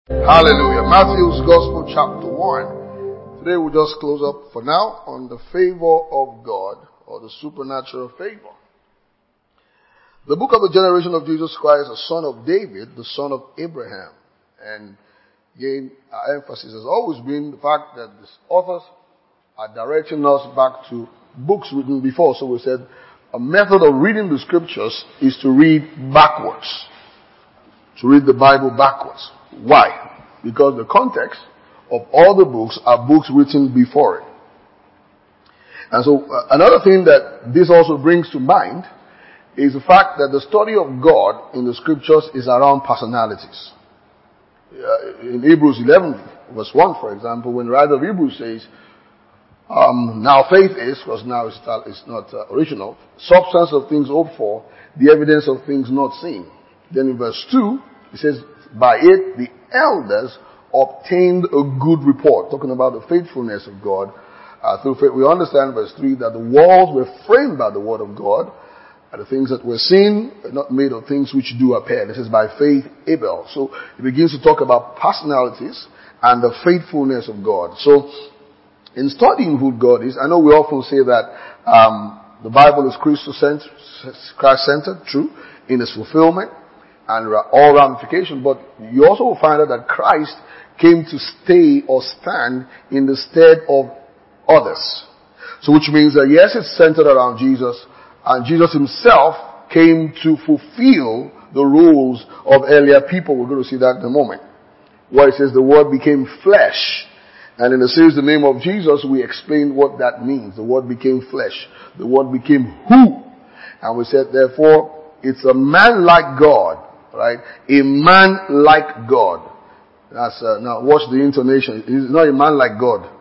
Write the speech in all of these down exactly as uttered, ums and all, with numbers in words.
Hallelujah. Matthew's Gospel chapter one. Today we'll just close up for now on the favor of God, or the supernatural favor. The book of the generation of Jesus Christ, the son of David, the son of Abraham. And again, our emphasis has always been the fact that the authors are directing us back to books written before. So we said a method of reading the scriptures is to read backwards. To read the Bible backwards. Why? Because the context of all the books are books written before it. And so uh, another thing that this also brings to mind is the fact that the study of God in the scriptures is around personalities. Uh, in Hebrews eleven verse one, for example, when the writer of Hebrews says, um, now faith is, because now it's not, it's not uh, original, substance of things hoped for, the evidence of things not seen. Then in verse two, it says, by it the elders obtained a good report, talking about the faithfulness of God. Uh, through faith, we understand verse three that the worlds were framed by the word of God, and the things that were seen are not made of things which do appear. This is by faith Abel. So it begins to talk about personalities and the faithfulness of God. So in studying who God is, I know we often say that um, the Bible is Christ-centered, Christ-centered, true, in its fulfillment and all ramifications, but you also will find out that Christ came to stay or stand in the stead of others. So which means that yes, it's centered around Jesus, and Jesus himself came to fulfill the roles of earlier people. We're going to see that in a moment. Where it says the word became flesh. And in the series, the name of Jesus, we explained what that means. The word became flesh. The word became who. And we said, therefore, it's a man like God. Right? A man like God. That's, uh, now watch the intonation. He's not a man like God.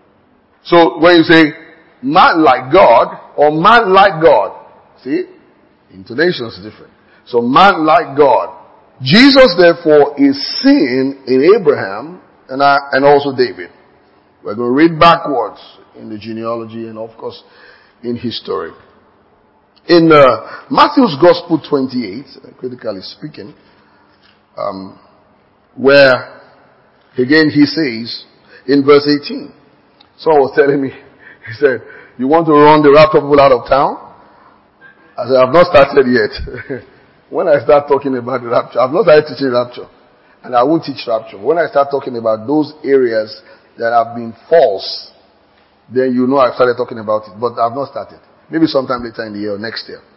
So when you say man like God or man like God, see? Intonation is different. So man like God. Jesus therefore is seen in Abraham and, I, and also David. We're going to read backwards in the genealogy and of course in history. In uh, Matthew's Gospel twenty-eight, critically speaking, um, where again he says in verse eighteen, someone was telling me, he said, you want to run the rapture people out of town? I said, I've not started yet. When I start talking about the rapture, I've not started teaching rapture, and I won't teach rapture. When I start talking about those areas that have been false, then you know I've started talking about it, but I've not started. Maybe sometime later in the year or next year.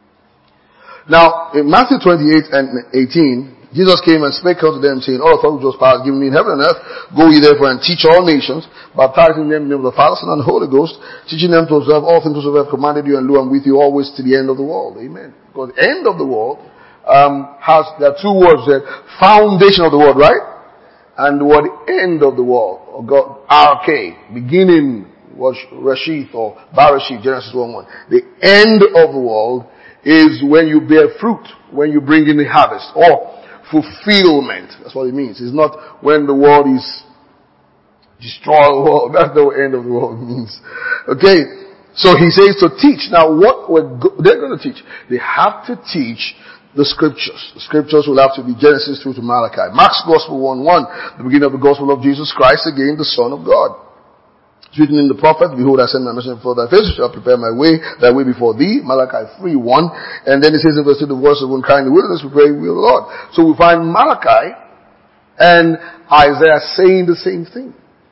Now, in Matthew twenty-eight and eighteen, Jesus came and spake unto them, saying, all authority was power given me in heaven and earth. Go ye therefore and teach all nations, baptizing them in the name of the Father, Son, and the Holy Ghost, teaching them to observe all things whatsoever I have commanded you, and lo, I'm with you always to the end of the world. Amen. Because the end of the world um, has, there are two words there. Foundation of the world, right? And the word end of the world, or God, R K, beginning, was Rashith or Barashith, Genesis one one. The end of the world is when you bear fruit, when you bring in the harvest, or fulfillment. That's what it means. It's not when the world is destroyed. Well, that's the end of the world means. Okay. So he says to teach. Now what we're go- they're going to teach? They have to teach the scriptures. The scriptures will have to be Genesis through to Malachi. Mark's Gospel one one, the beginning of the Gospel of Jesus Christ, again the Son of God. It's written in the prophet, behold, I send my messenger before thy face, shall prepare my way, thy way before thee. Malachi three one. And then it says in verse two, the voice of one crying in the wilderness, prepare the way of the Lord. So we find Malachi and Isaiah saying the same thing.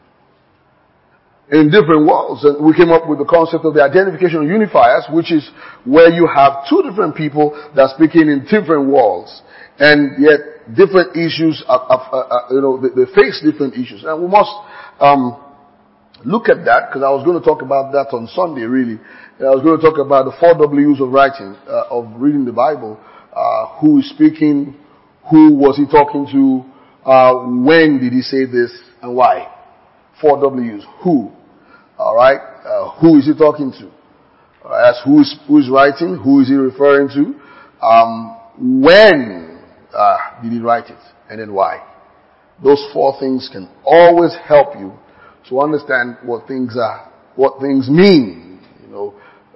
In different worlds. And we came up with the concept of the identification of unifiers, which is where you have two different people that are speaking in different worlds. And yet different issues, are, are, are, you know, they, they face different issues. And we must, um, look at that, because I was going to talk about that on Sunday, really. I was going to talk about the four W's of writing, uh, of reading the Bible. Uh, who is speaking? Who was he talking to? Uh, when did he say this? And why? Four W's. Who? Alright? Uh, who is he talking to? Alright, that's who is, who is writing? Who is he referring to? Um, when uh, did he write it? And then why? Those four things can always help you to understand what things are, what things mean. You know,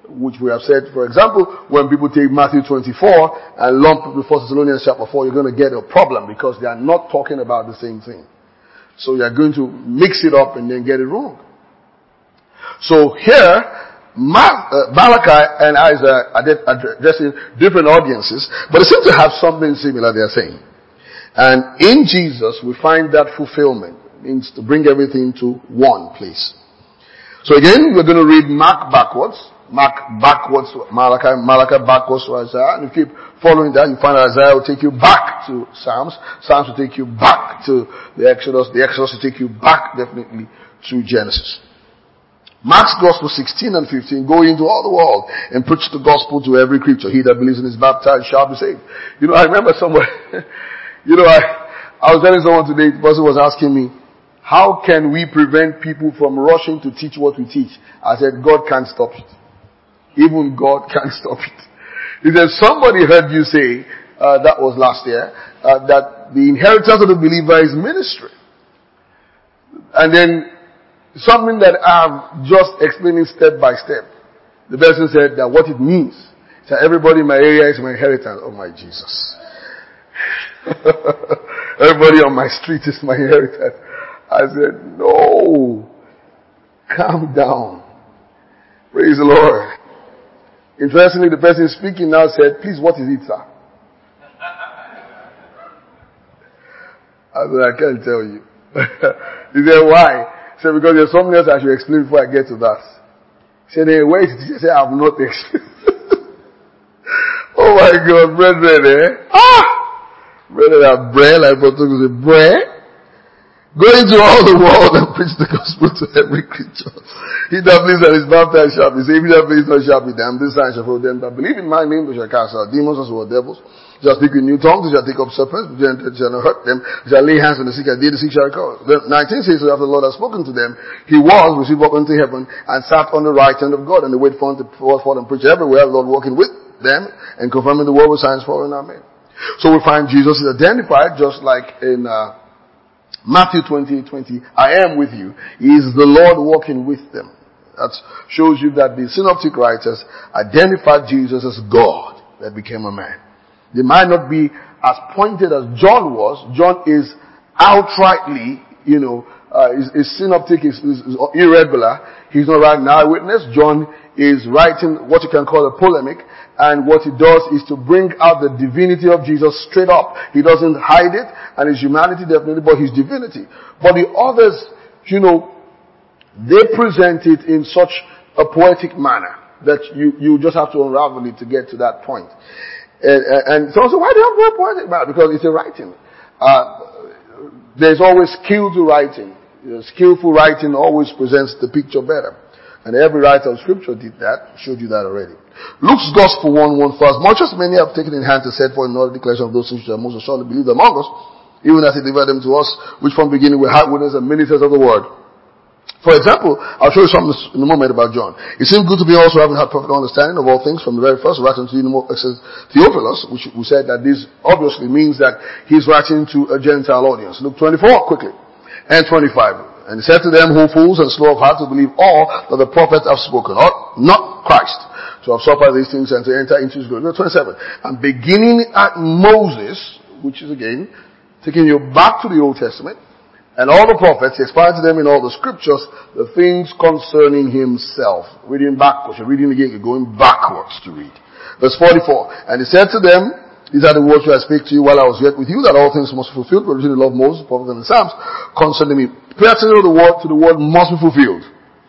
which we have said, for example, when people take Matthew twenty-four and lump it with First Thessalonians chapter four, you're going to get a problem because they are not talking about the same thing. So you're going to mix it up and then get it wrong. So here, Ma- uh, Malachi and Isaiah are addressing different audiences, but they seem to have something similar they are saying. And in Jesus, we find that fulfillment. It means to bring everything to one place. So again, we're going to read Mark backwards. Mark backwards to Malachi, Malachi backwards to Isaiah. And if you keep following that, you find Isaiah will take you back to Psalms. Psalms will take you back to the Exodus. The Exodus will take you back definitely to Genesis. Mark's Gospel sixteen and fifteen, go into all the world and preach the gospel to every creature. He that believes and is baptized shall be saved. You know, I remember somewhere, you know, I, I was telling someone today, the person was asking me, how can we prevent people from rushing to teach what we teach? I said, God can't stop it. Even God can't stop it. He said, somebody heard you say, uh, that was last year, uh, that the inheritance of the believer is ministry. And then something that I'm just explaining step by step. The person said that what it means. So everybody in my area is my inheritance. Oh my Jesus. Everybody on my street is my inheritance. I said, no. Calm down. Praise the Lord. Interestingly, the person speaking now said, please, what is it, sir? I said, I can't tell you. He said, why? He said, because there's something else I should explain before I get to that. He said, hey, where is it? He said, I have not explained. Oh my God, brethren, eh? Ah! Brethren are bread, like Brother say, bread. Go into all the world and preach the gospel to every creature. He that believes and is baptized shall be saved. He that believes not shall be damned. This sign shall follow them that believe in my name. They shall cast out demons as well as devils. They shall speak with new tongues. They shall take up serpents. They shall not hurt them. They shall lay hands on the sick and the sick shall recover. The nineteen says, so after the Lord had spoken to them, he was received up into heaven and sat on the right hand of God, and they wait for him to pour forth and preach everywhere. The Lord walking with them and confirming the word with signs following. Amen. So we find Jesus is identified just like in uh, Matthew twenty twenty, I am with you. He is the Lord walking with them. That shows you that the synoptic writers identified Jesus as God that became a man. They might not be as pointed as John was. John is outrightly, you know, uh, his, his synoptic is, is, is irregular. He's not writing an eyewitness. John is writing what you can call a polemic. And what he does is to bring out the divinity of Jesus straight up. He doesn't hide it, and his humanity definitely, but his divinity. But the others, you know, they present it in such a poetic manner that you, you just have to unravel it to get to that point. And, and so, so why do you have to do a poetic manner? Because it's a writing. Uh, there's always skill to writing. You know, skillful writing always presents the picture better. And every writer of scripture did that, showed you that already. Luke's Gospel one one first. Much as many have taken in hand to set forth in order declaration of those things which are most assuredly believed among us, even as he delivered them to us, which from the beginning were eyewitnesses and ministers of the word. For example, I'll show you something in a moment about John. It seemed good to me also having had perfect understanding of all things from the very first, writing to Theophilus, which we said that this obviously means that he's writing to a Gentile audience. Luke twenty-four, quickly, and twenty-five. And he said to them, who fools and slow of heart to believe all that the prophets have spoken, or not Christ, to have suffered these things and to enter into his glory. Verse twenty-seven. And beginning at Moses, which is again, taking you back to the Old Testament, and all the prophets, he explained to them in all the scriptures, the things concerning himself. Reading backwards, you're reading again, you're going backwards to read. Verse forty-four. And he said to them, these are the words which I speak to you while I was yet with you, that all things must be fulfilled, but written in the law of Moses, the prophets, and the Psalms, concerning me. Pay attention to the word, to the word must be fulfilled.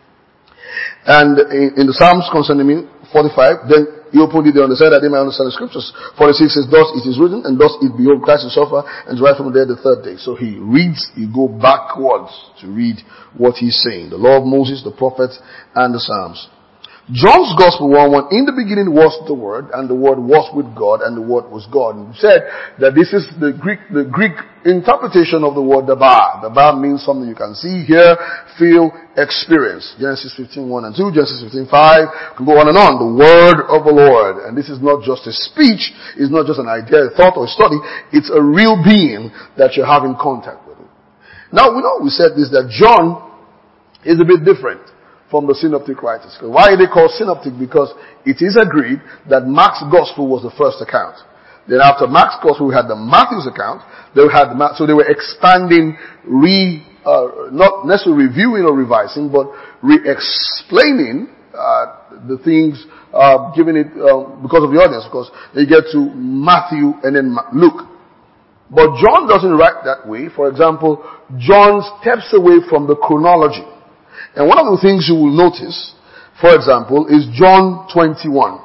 And in, in the Psalms concerning me, forty-five, then he opened it on the side that they might understand the scriptures. forty-six says, thus it is written, and thus it behold Christ will suffer, and rise from the dead the third day. So he reads, you go backwards to read what he's saying. The law of Moses, the prophets, and the Psalms. John's Gospel one one, in the beginning was the Word, and the Word was with God, and the Word was God. And we said that this is the Greek, the Greek interpretation of the word dabar. Dabar means something you can see, hear, feel, experience. Genesis fifteen one and two, Genesis fifteen five, can go on and on. The Word of the Lord. And this is not just a speech, it's not just an idea, a thought, or a study. It's a real being that you're having contact with. Now, we know we said this, that John is a bit different from the synoptic writers. Why are they called synoptic? Because it is agreed that Mark's gospel was the first account. Then after Mark's gospel, we had the Matthew's account. They had the, so they were expanding, re, uh, not necessarily reviewing or revising, but re-explaining uh, the things, uh, giving it uh, because of the audience. Because they get to Matthew and then Luke. But John doesn't write that way. For example, John steps away from the chronology. And one of the things you will notice, for example, is John twenty-one.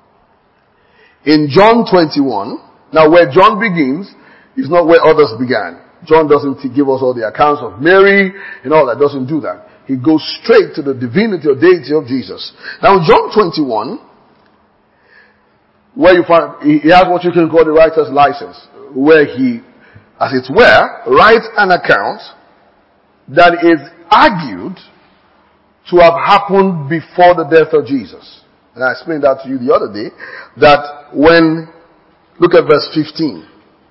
In John twenty-one, now where John begins is not where others began. John doesn't give us all the accounts of Mary and all that, doesn't do that. He goes straight to the divinity or deity of Jesus. Now in John twenty-one, where you find, he has what you can call the writer's license, where he, as it were, writes an account that is argued to have happened before the death of Jesus. And I explained that to you the other day, that when, look at verse fifteen.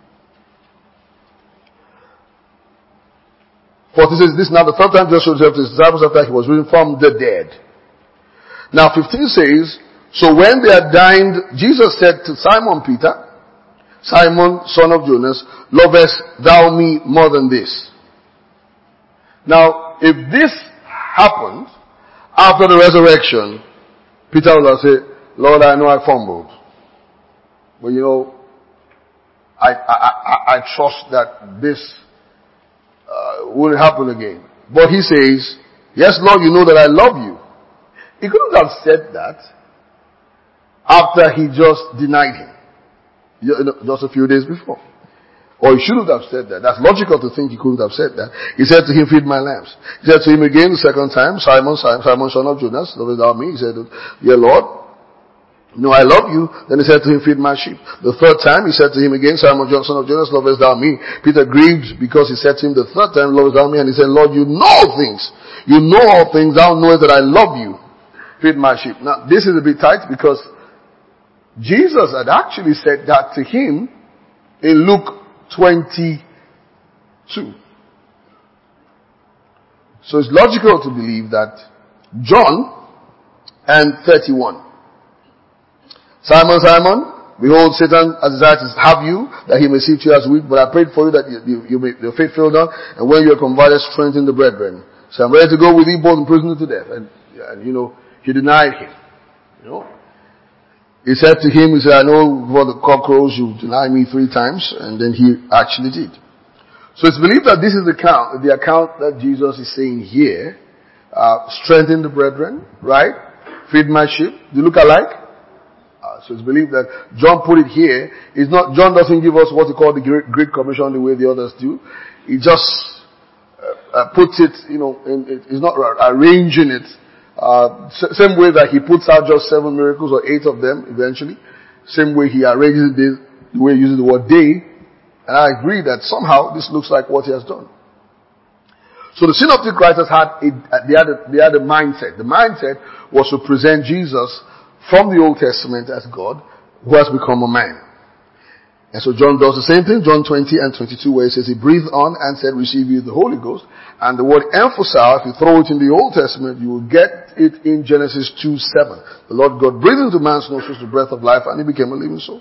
For this is this now the third time Jesus showed himself to his disciples after he was risen from the dead. Now fifteen says, so when they had dined, Jesus said to Simon Peter, Simon, son of Jonas, lovest thou me more than this? Now, if this happened after the resurrection, Peter will say, Lord, I know I fumbled. But you know, I, I, I, I trust that this uh, won't happen again. But he says, yes, Lord, you know that I love you. He couldn't have said that after he just denied him. Just a few days before. Or he shouldn't have said that. That's logical to think he couldn't have said that. He said to him, feed my lambs. He said to him again the second time, Simon, Simon, Simon, son of Jonas, lovest thou me? He said, yeah, Lord, no, I love you. Then he said to him, feed my sheep. The third time he said to him again, Simon, son of Jonas, lovest thou me? Peter grieved because he said to him the third time, lovest thou me? And he said, Lord, you know all things. You know all things. Thou knowest that I love you. Feed my sheep. Now, this is a bit tight because Jesus had actually said that to him in Luke twenty-two. So it's logical to believe that John and thirty-one. Simon, Simon, behold, Satan has desired to have you, that he may sift you as wheat, but I prayed for you that you, you, you may, your faith fail not, and when you are converted, strengthen the brethren. So I'm ready to go with you both in prison to death. And, and you know, he denied him. You know. He said to him, he said, I know before the cock crows you deny me three times, and then he actually did. So it's believed that this is the account, the account that Jesus is saying here, uh, strengthen the brethren, right? Feed my sheep. Do you look alike? Uh, so it's believed that John put it here. It's not, John doesn't give us what he called the Great, Great Commission the way the others do. He just uh, uh, puts it, you know, in, it, he's not arranging it. Uh, same way that he puts out just seven miracles or eight of them eventually. Same way he arranges it, the way he uses the word day. And I agree that somehow this looks like what he has done. So the synoptic writers had a, they had a, they had a mindset. The mindset was to present Jesus from the Old Testament as God who has become a man. And so John does the same thing, John twenty and twenty-two, where he says he breathed on and said, receive you the Holy Ghost. And the word emphasize, if you throw it in the Old Testament, you will get it in Genesis two seven. The Lord God breathed into man's nostrils the breath of life, and he became a living soul.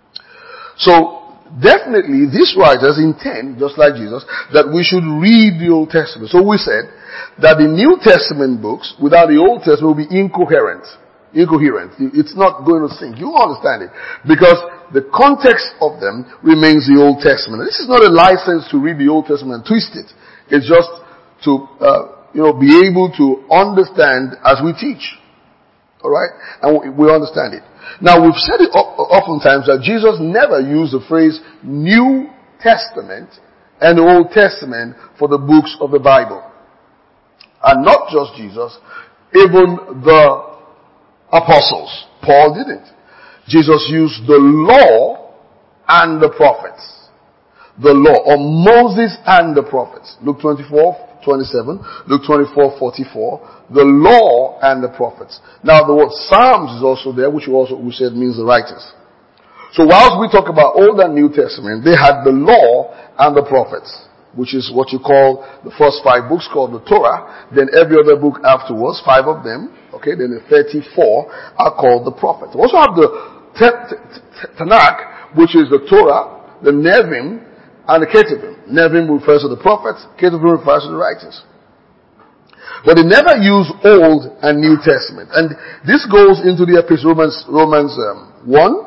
So, definitely, these writers intend, just like Jesus, that we should read the Old Testament. So we said that the New Testament books, without the Old Testament, will be incoherent. Incoherent. It's not going to sync. You understand it. Because the context of them remains the Old Testament. This is not a license to read the Old Testament and twist it. It's just to, uh, you know, be able to understand as we teach. Alright? And we understand it. Now we've said it oftentimes that Jesus never used the phrase New Testament and the Old Testament for the books of the Bible. And not just Jesus, even the apostles. Paul didn't. Jesus used the law and the prophets. The law, or Moses and the prophets. Luke twenty-four, twenty-seven, Luke twenty-four, forty-four. The law and the prophets. Now the word Psalms is also there, which we also we said means the writers. So whilst we talk about Old and New Testament, they had the law and the prophets. which is what you call the first five books called the Torah. Then every other book afterwards, five of them, okay, then the thirty-four are called the prophets. We also have the Tanakh, which is the Torah, the Nevi'im, and the Ketuvim. Nevi'im refers to the prophets, Ketuvim refers to the writers. But they never use Old and New Testament. And this goes into the epistle Romans, Romans um, one,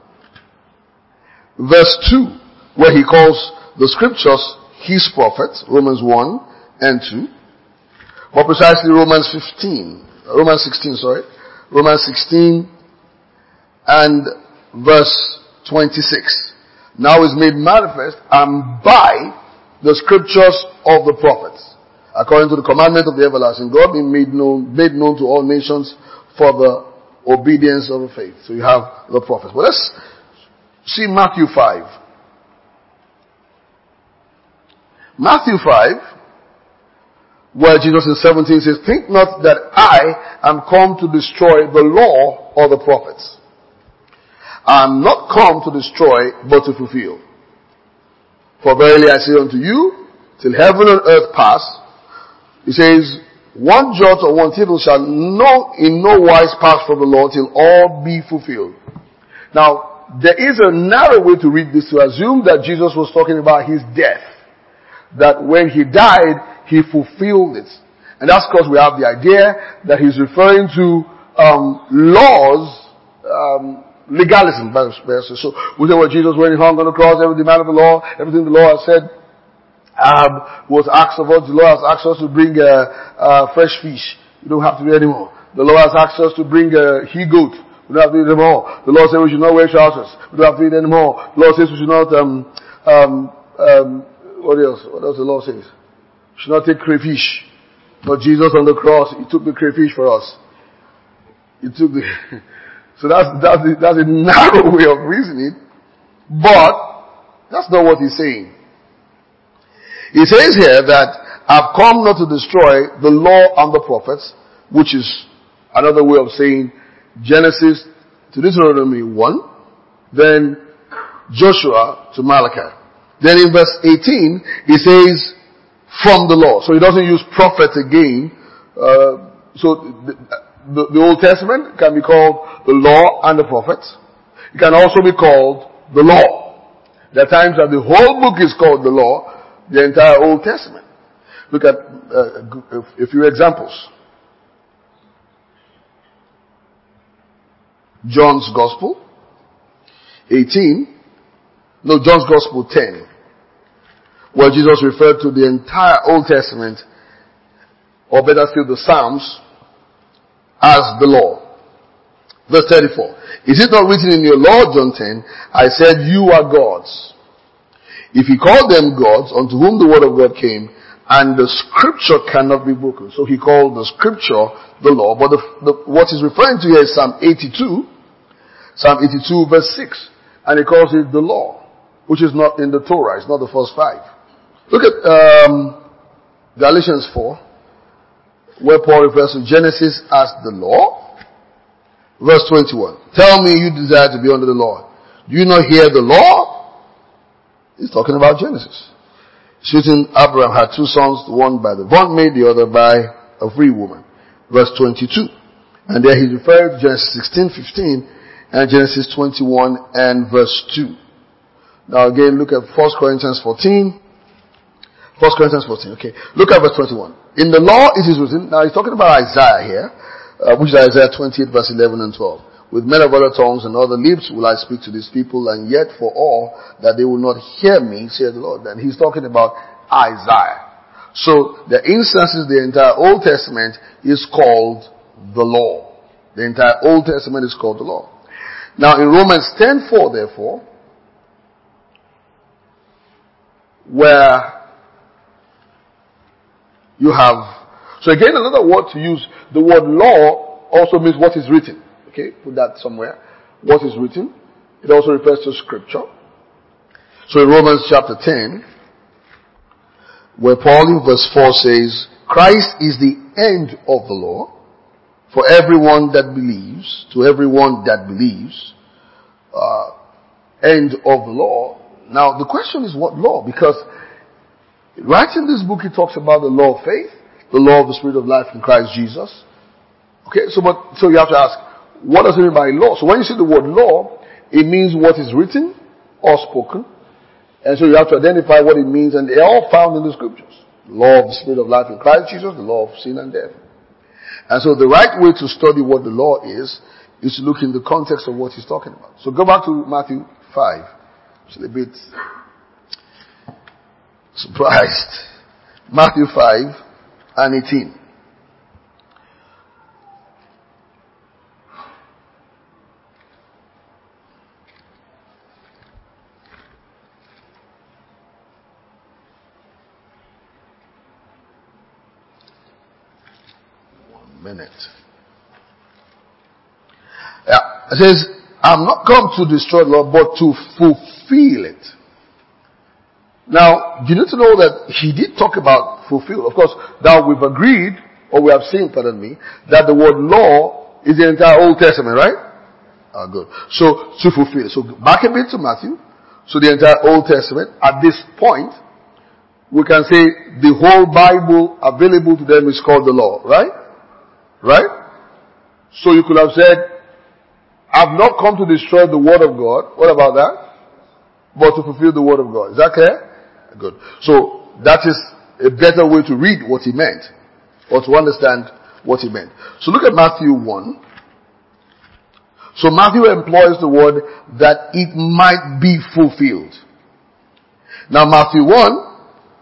verse two, where he calls the scriptures his prophets, Romans one and two. More precisely Romans fifteen, Romans sixteen, sorry. Romans sixteen and verse twenty-six. Now is made manifest and by the scriptures of the prophets, according to the commandment of the everlasting God, being made known, made known to all nations for the obedience of the faith. So you have the prophets. But let's see Matthew five. Matthew five, where Jesus in seventeen says, think not that I am come to destroy the law or the prophets. I am not come to destroy, but to fulfill. For verily I say unto you, till heaven and earth pass, he says, one jot or one tittle shall no, in no wise pass from the law till all be fulfilled. Now, there is a narrow way to read this, to assume that Jesus was talking about his death. That when he died, he fulfilled it. And that's because we have the idea that he's referring to um, laws, um, legalism. So we say, well, Jesus, when he hung on the cross, every demand of the law, everything the law has said, um, was asked of us. The law has asked us to bring uh, uh, fresh fish. We don't have to do it anymore. The law has asked us to bring a he goat. We don't have to do it anymore. The law says we should not wear trousers. We don't have to do it anymore. The law says we should not um, um, um, what else? What else the law says? We should not take crayfish. But Jesus on the cross, he took the crayfish for us. He took the, so that's, that's, the, that's a narrow way of reasoning. But, that's not what he's saying. He says here that, I've come not to destroy the law and the prophets, which is another way of saying Genesis to Deuteronomy one, then Joshua to Malachi. Then in verse eighteen, he says, from the law. So he doesn't use prophet again. Uh, so the, the, the Old Testament can be called the law and the prophets. It can also be called the law. There are times that the whole book is called the law, the entire Old Testament. Look at uh, a few examples. John's Gospel, eighteen. No, John's Gospel ten, where Jesus referred to the entire Old Testament, or better still the Psalms, as the law. Verse thirty-four. Is it not written in your law, John ten, I said you are gods. If he called them gods, unto whom the word of God came, and the scripture cannot be broken. So he called the scripture the law, but the, the, what he's referring to here is Psalm eighty-two, Psalm eighty-two verse six, and he calls it the law, which is not in the Torah. It's not the first five. Look at um, Galatians four, where Paul refers to Genesis as the law. Verse twenty-one. Tell me you desire to be under the law. Do you not hear the law? He's talking about Genesis. Shooting Abraham had two sons, one by the bondmaid, the other by a free woman. Verse twenty-two. And there he referred to Genesis sixteen, fifteen, and Genesis twenty-one and verse two. Now again, look at First Corinthians fourteen. First Corinthians fourteen, okay. Look at verse twenty-one. In the law it is written, now he's talking about Isaiah here, uh, which is Isaiah twenty-eight verse eleven and twelve. With men of other tongues and other lips will I speak to these people, and yet for all that they will not hear me, saith the Lord. And he's talking about Isaiah. So the instances, the entire Old Testament is called the law. The entire Old Testament is called the law. Now in Romans ten four, therefore, where you have, so again another word to use, the word law also means what is written. Okay, put that somewhere. What is written. It also refers to scripture. So in Romans chapter ten, where Paul in verse four says, Christ is the end of the law for everyone that believes, to everyone that believes, uh, end of the law. Now the question is what law? Because Right in this book, he talks about the law of faith, the law of the Spirit of life in Christ Jesus. Okay, so but so you have to ask, what does it mean by law? So when you see the word law, it means what is written or spoken. And so you have to identify what it means, and they're all found in the scriptures. The law of the Spirit of life in Christ Jesus, the law of sin and death. And so the right way to study what the law is, is to look in the context of what he's talking about. So go back to Matthew five. It's a bit surprised. Matthew five and eighteen. Minute. Yeah, it says, I'm not come to destroy the law, but to fulfill it. Now, you need to know that he did talk about fulfill. Of course, now we've agreed, or we have seen, pardon me, that the word law is the entire Old Testament, right? Ah, good. So, to fulfill. So, back a bit to Matthew. So, the entire Old Testament, at this point, we can say the whole Bible available to them is called the law, right? Right? So you could have said, I've not come to destroy the word of God. What about that? But to fulfill the word of God. Is that clear? Good. So that is a better way to read what he meant, or to understand what he meant. So look at Matthew one. So Matthew employs the word that it might be fulfilled. Now Matthew one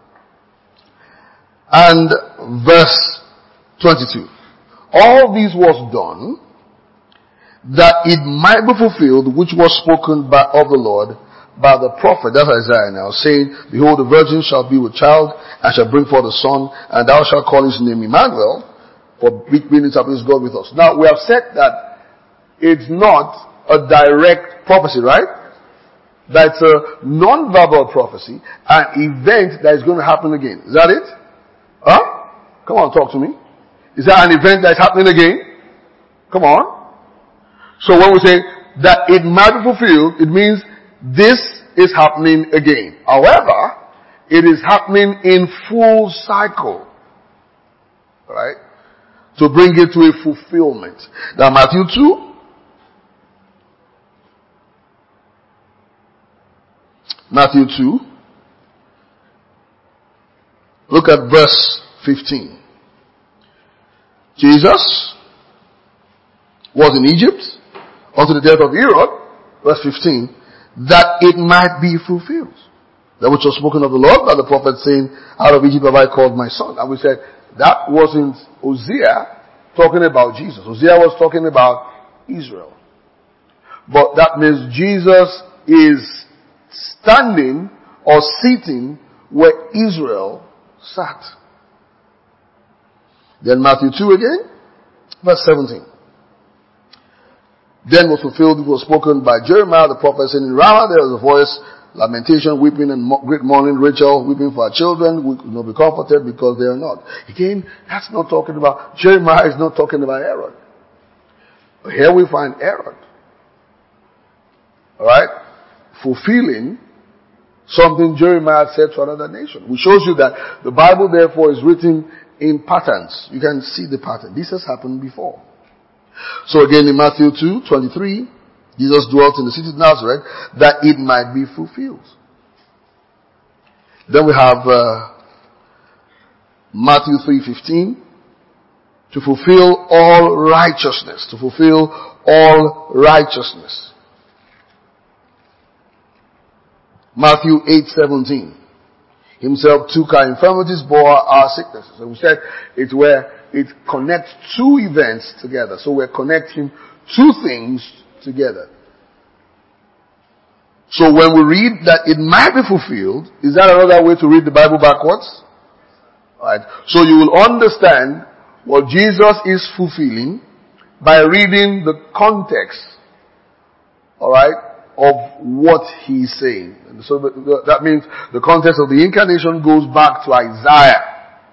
and verse twenty-two. All this was done that it might be fulfilled which was spoken by, of the Lord by the prophet, that's Isaiah now, saying, Behold, the virgin shall be with child and shall bring forth a son, and thou shalt call his name Emmanuel, for which means is God with us. Now, we have said that it's not a direct prophecy, right? That's a non-verbal prophecy, an event that is going to happen again. Is that it? Huh? Come on, talk to me. Is that an event that's happening again? Come on. So when we say that it might be fulfilled, it means this is happening again. However, it is happening in full cycle. Right? To bring it to a fulfillment. Now Matthew two. Matthew two. Look at verse fifteen. Jesus was in Egypt unto the death of Herod, verse fifteen, that it might be fulfilled. That which was spoken of the Lord by the prophet, saying, Out of Egypt have I called my son. And we said, that wasn't Hosea talking about Jesus. Hosea was talking about Israel. But that means Jesus is standing or sitting where Israel sat. Then Matthew two again, verse seventeen. Then was fulfilled, it was spoken by Jeremiah the prophet, saying, In Ramah there was a voice, lamentation, weeping, and mo- great mourning, Rachel weeping for her children, we could not be comforted because they are not. Again, that's not talking about, Jeremiah is not talking about Herod. But here we find Herod. Alright? Fulfilling something Jeremiah said to another nation. Which shows you that the Bible therefore is written in patterns. You can see the pattern. This has happened before. So again in Matthew two twenty-three, Jesus dwelt in the city of Nazareth that it might be fulfilled. Then we have uh, Matthew three fifteen, to fulfill all righteousness. To fulfill all righteousness. Matthew eight seventeen. Himself took our infirmities, bore our sicknesses. And we said it's where it connects two events together. So we're connecting two things together. So when we read that it might be fulfilled, is that another way to read the Bible backwards? Alright. So you will understand what Jesus is fulfilling by reading the context, alright, of what he's saying. And so that means the context of the incarnation goes back to Isaiah.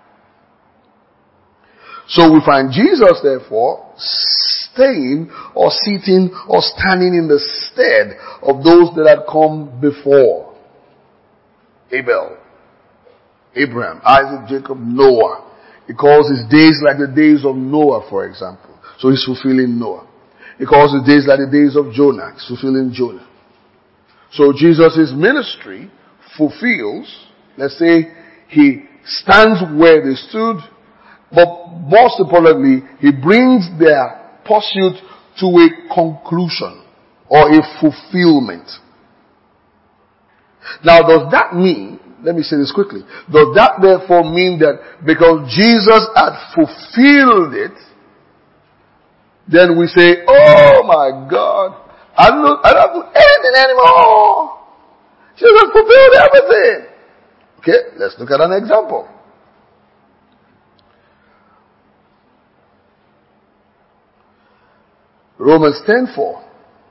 So we find Jesus therefore staying or sitting or standing in the stead of those that had come before. Abel. Abraham, Isaac, Jacob, Noah. He calls his days like the days of Noah, for example. So he's fulfilling Noah. He calls his days like the days of Jonah. He's fulfilling Jonah. So Jesus' ministry fulfills, let's say, he stands where they stood, but most importantly, he brings their pursuit to a conclusion or a fulfillment. Now, does that mean, let me say this quickly, does that therefore mean that because Jesus had fulfilled it, then we say, oh my God, I don't, I don't do anything anymore. Jesus fulfilled everything. Okay, let's look at an example. Romans ten four.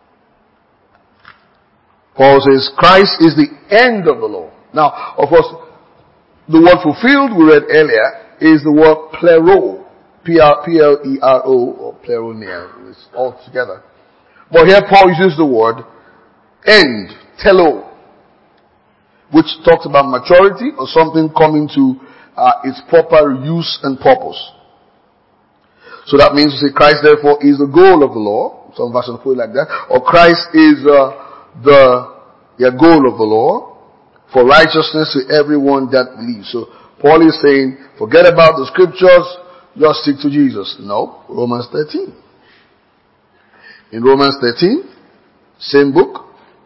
Paul says, Christ is the end of the law. Now, of course, the word fulfilled we read earlier is the word plero. P L E R O or pleronia. It's all together. But here Paul uses the word end, telo, which talks about maturity or something coming to uh, its proper use and purpose. So that means to say Christ therefore is the goal of the law. Some versions put it like that. Or Christ is uh, the yeah, goal of the law for righteousness to everyone that believes. So Paul is saying, forget about the scriptures, just stick to Jesus. No, Romans thirteen. In Romans thirteen, same book.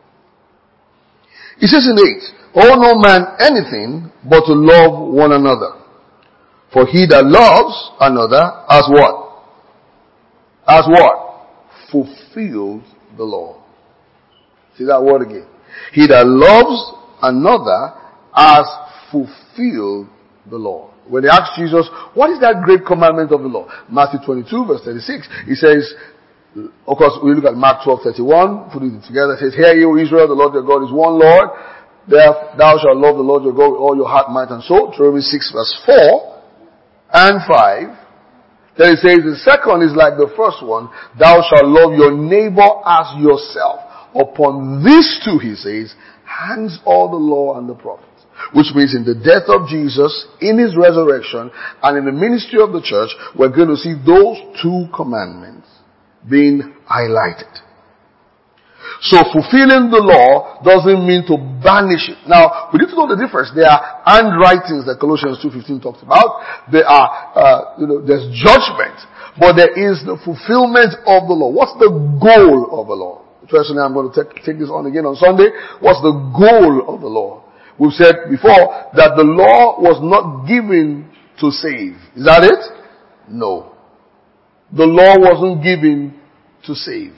It says in eight, owe no man anything but to love one another. For he that loves another as what? As what? Fulfilled the law. See that word again. He that loves another has fulfilled the law. When they asked Jesus, what is that great commandment of the law? Matthew twenty-two verse thirty-six. He says, of course, we look at Mark twelve thirty-one, putting it together. It says, hear ye, O Israel, the Lord your God is one Lord. There, thou shalt love the Lord your God with all your heart, might, and soul. Deuteronomy six verse four and five. Then it says the second is like the first one. Thou shalt love your neighbor as yourself. Upon these two, he says, hangs all the law and the prophets. Which means in the death of Jesus, in his resurrection, and in the ministry of the church, we're going to see those two commandments being highlighted. So fulfilling the law doesn't mean to banish it. Now, we need to know the difference. There are handwritings that Colossians two fifteen talks about. There are, uh, you know, there's judgment. But there is the fulfillment of the law. What's the goal of the law? Personally, I'm going to take, take this on again on Sunday. What's the goal of the law? We've said before that the law was not given to save. Is that it? No. The law wasn't given to save.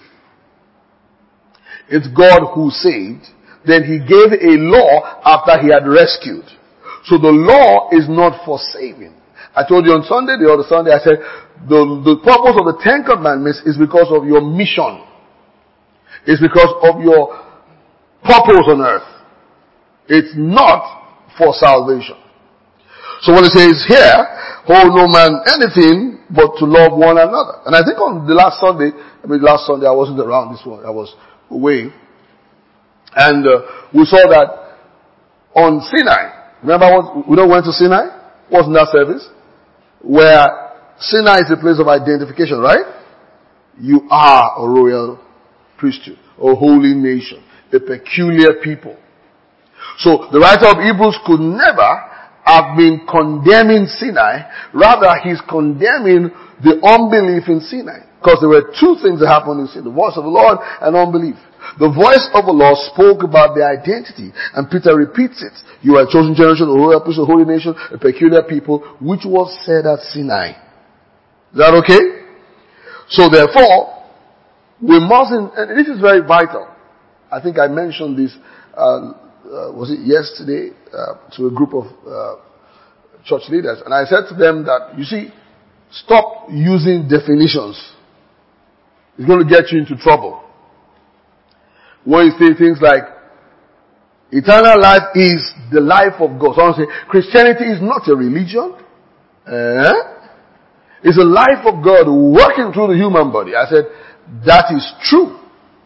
It's God who saved. Then he gave a law after he had rescued. So the law is not for saving. I told you on Sunday, the other Sunday, I said, the, the purpose of the Ten Commandments is because of your mission. It's because of your purpose on earth. It's not for salvation. So when it says here, owe no man anything but to love one another. And I think on the last Sunday, I mean last Sunday I wasn't around this one, I was away. And uh, we saw that on Sinai, remember what, we don't went to Sinai? Wasn't that service? Where Sinai is a place of identification, right? You are a royal priesthood, a holy nation, a peculiar people. So the writer of Hebrews could never have been condemning Sinai. Rather, he's condemning the unbelief in Sinai. Because there were two things that happened in Sinai. The voice of the Lord and unbelief. The voice of the Lord spoke about their identity. And Peter repeats it. You are a chosen generation, a royal priesthood, a holy nation, a peculiar people, which was said at Sinai. Is that okay? So therefore, we mustn't, and this is very vital. I think I mentioned this, uh, uh, was it yesterday, uh, to a group of uh, church leaders. And I said to them that, you see, stop using definitions. It's going to get you into trouble. When you say things like, eternal life is the life of God. Someone say, Christianity is not a religion. Eh? It's a life of God working through the human body. I said, that is true.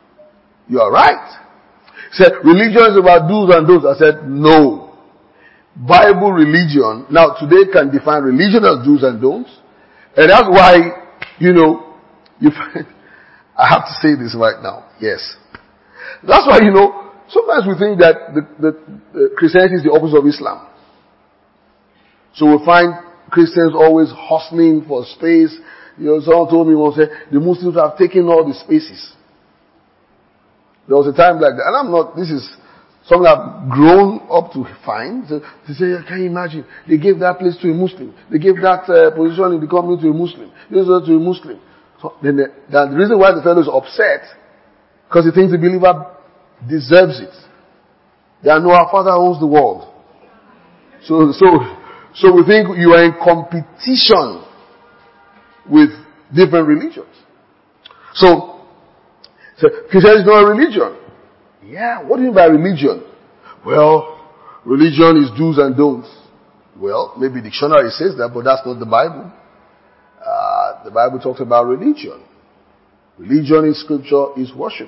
You are right. He said, religion is about do's and don'ts. I said, no. Bible religion, now today can define religion as do's and don'ts. And that's why, you know, you find, I have to say this right now. Yes. That's why, you know, sometimes we think that the, the, the Christianity is the opposite of Islam. So we find Christians always hustling for space. You know, someone told me once, the Muslims have taken all the spaces. There was a time like that. And I'm not, this is something I've grown up to find. So they say, can you imagine? They gave that place to a Muslim. They gave that uh, position in the company to a Muslim. This was to a Muslim. So then the, the reason why the fellow is upset, because he thinks the believer deserves it. They know our Father owns the world. So, so, so we think you are in competition with different religions. So, so Christianity is not a religion. Yeah, what do you mean by religion? Well, religion is do's and don'ts. Well, maybe dictionary says that, but that's not the Bible. Uh, the Bible talks about religion. Religion in scripture is worship.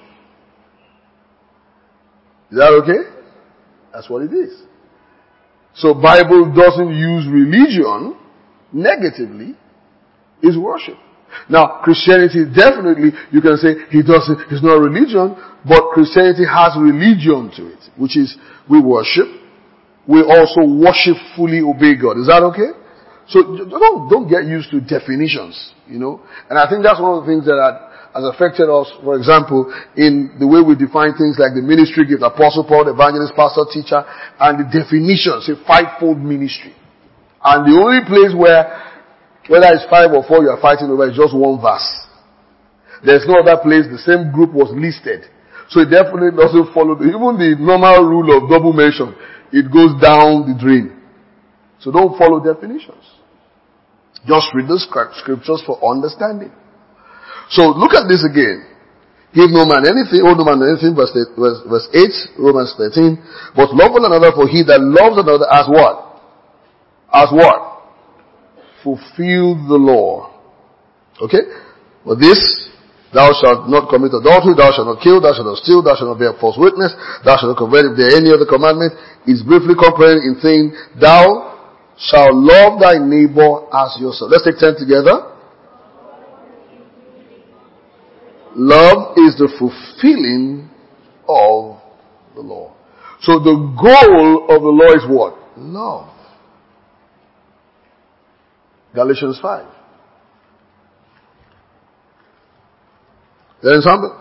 Is that okay? That's what it is. So Bible doesn't use religion negatively. It's worship. Now, Christianity definitely, you can say, he doesn't, it's not a religion, but Christianity has religion to it, which is we worship. We also worshipfully obey God. Is that okay? So don't, don't get used to definitions, you know. And I think that's one of the things that has affected us, for example, in the way we define things like the ministry gift, apostle, Paul, evangelist, pastor, teacher, and the definitions, say fivefold ministry. And the only place where whether it's five or four you are fighting over, is just one verse. There's no other place the same group was listed. So it definitely doesn't follow the, even the normal rule of double mention. It goes down the drain. So don't follow definitions. Just read the scriptures for understanding. So look at this again. Give no man anything, owe no man anything, verse, verse, verse eight, Romans thirteen. But love one another, for he that loves another as what? As what? Fulfill the law. Okay? But this, thou shalt not commit adultery, thou shalt not kill, thou shalt not steal, thou shalt not bear false witness, thou shalt not covet if there any other commandment, is briefly comprehended in saying, thou shalt love thy neighbor as yourself. Let's take ten together. Love is the fulfilling of the law. So the goal of the law is what? Love. Galatians five. There is something.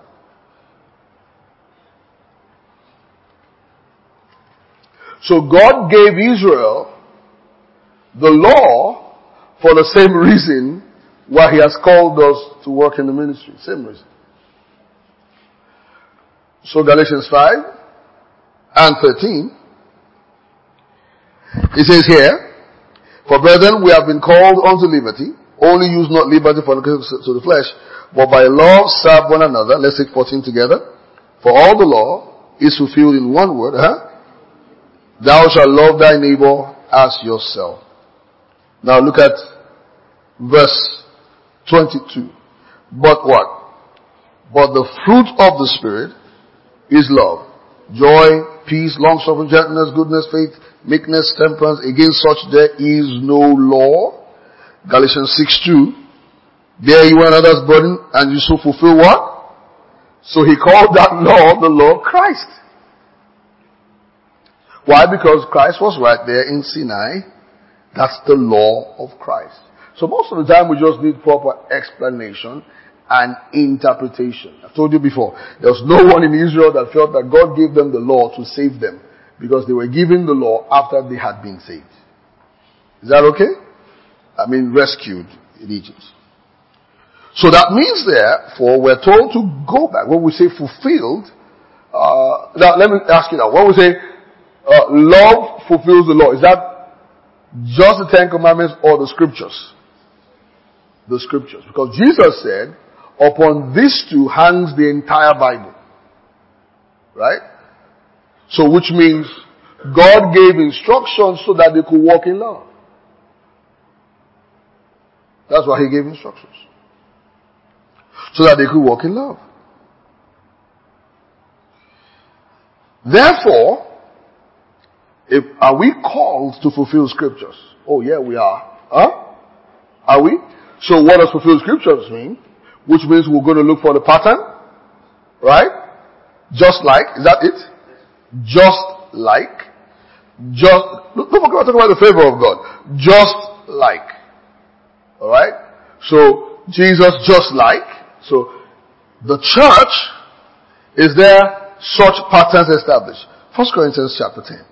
So God gave Israel the law for the same reason why He has called us to work in the ministry. Same reason. So Galatians five and thirteen. It says here, for brethren, we have been called unto liberty. Only use not liberty for to the flesh, but by law serve one another. Let's take fourteen together. For all the law is fulfilled in one word, huh? Thou shalt love thy neighbor as yourself. Now look at verse twenty-two. But what? But the fruit of the Spirit is love, joy, peace, long-suffering, gentleness, goodness, faith, meekness, temperance. Against such there is no law. Galatians six two. Bear ye one another's burden, and you shall fulfill what? So he called that law the law of Christ. Why? Because Christ was right there in Sinai. That's the law of Christ. So most of the time we just need proper explanation and interpretation. I've told you before, there was no one in Israel that felt that God gave them the law to save them, because they were given the law after they had been saved. Is that okay? I mean, rescued in Egypt. So that means therefore we're told to go back. When we say fulfilled, uh, now let me ask you now, when we say uh, love fulfills the law, is that just the Ten Commandments or the scriptures? The scriptures. Because Jesus said, upon these two hangs the entire Bible. Right? So which means God gave instructions so that they could walk in love. That's why He gave instructions. So that they could walk in love. Therefore, If, are we called to fulfill scriptures? Oh yeah, we are. Huh? Are we? So what does fulfill scriptures mean? Which means we're going to look for the pattern. Right? Just like, is that it? Just like. Just, don't forget to talk about the favor of God. Just like. Alright? So, Jesus just like. So, the church, is there such patterns established? First Corinthians chapter ten.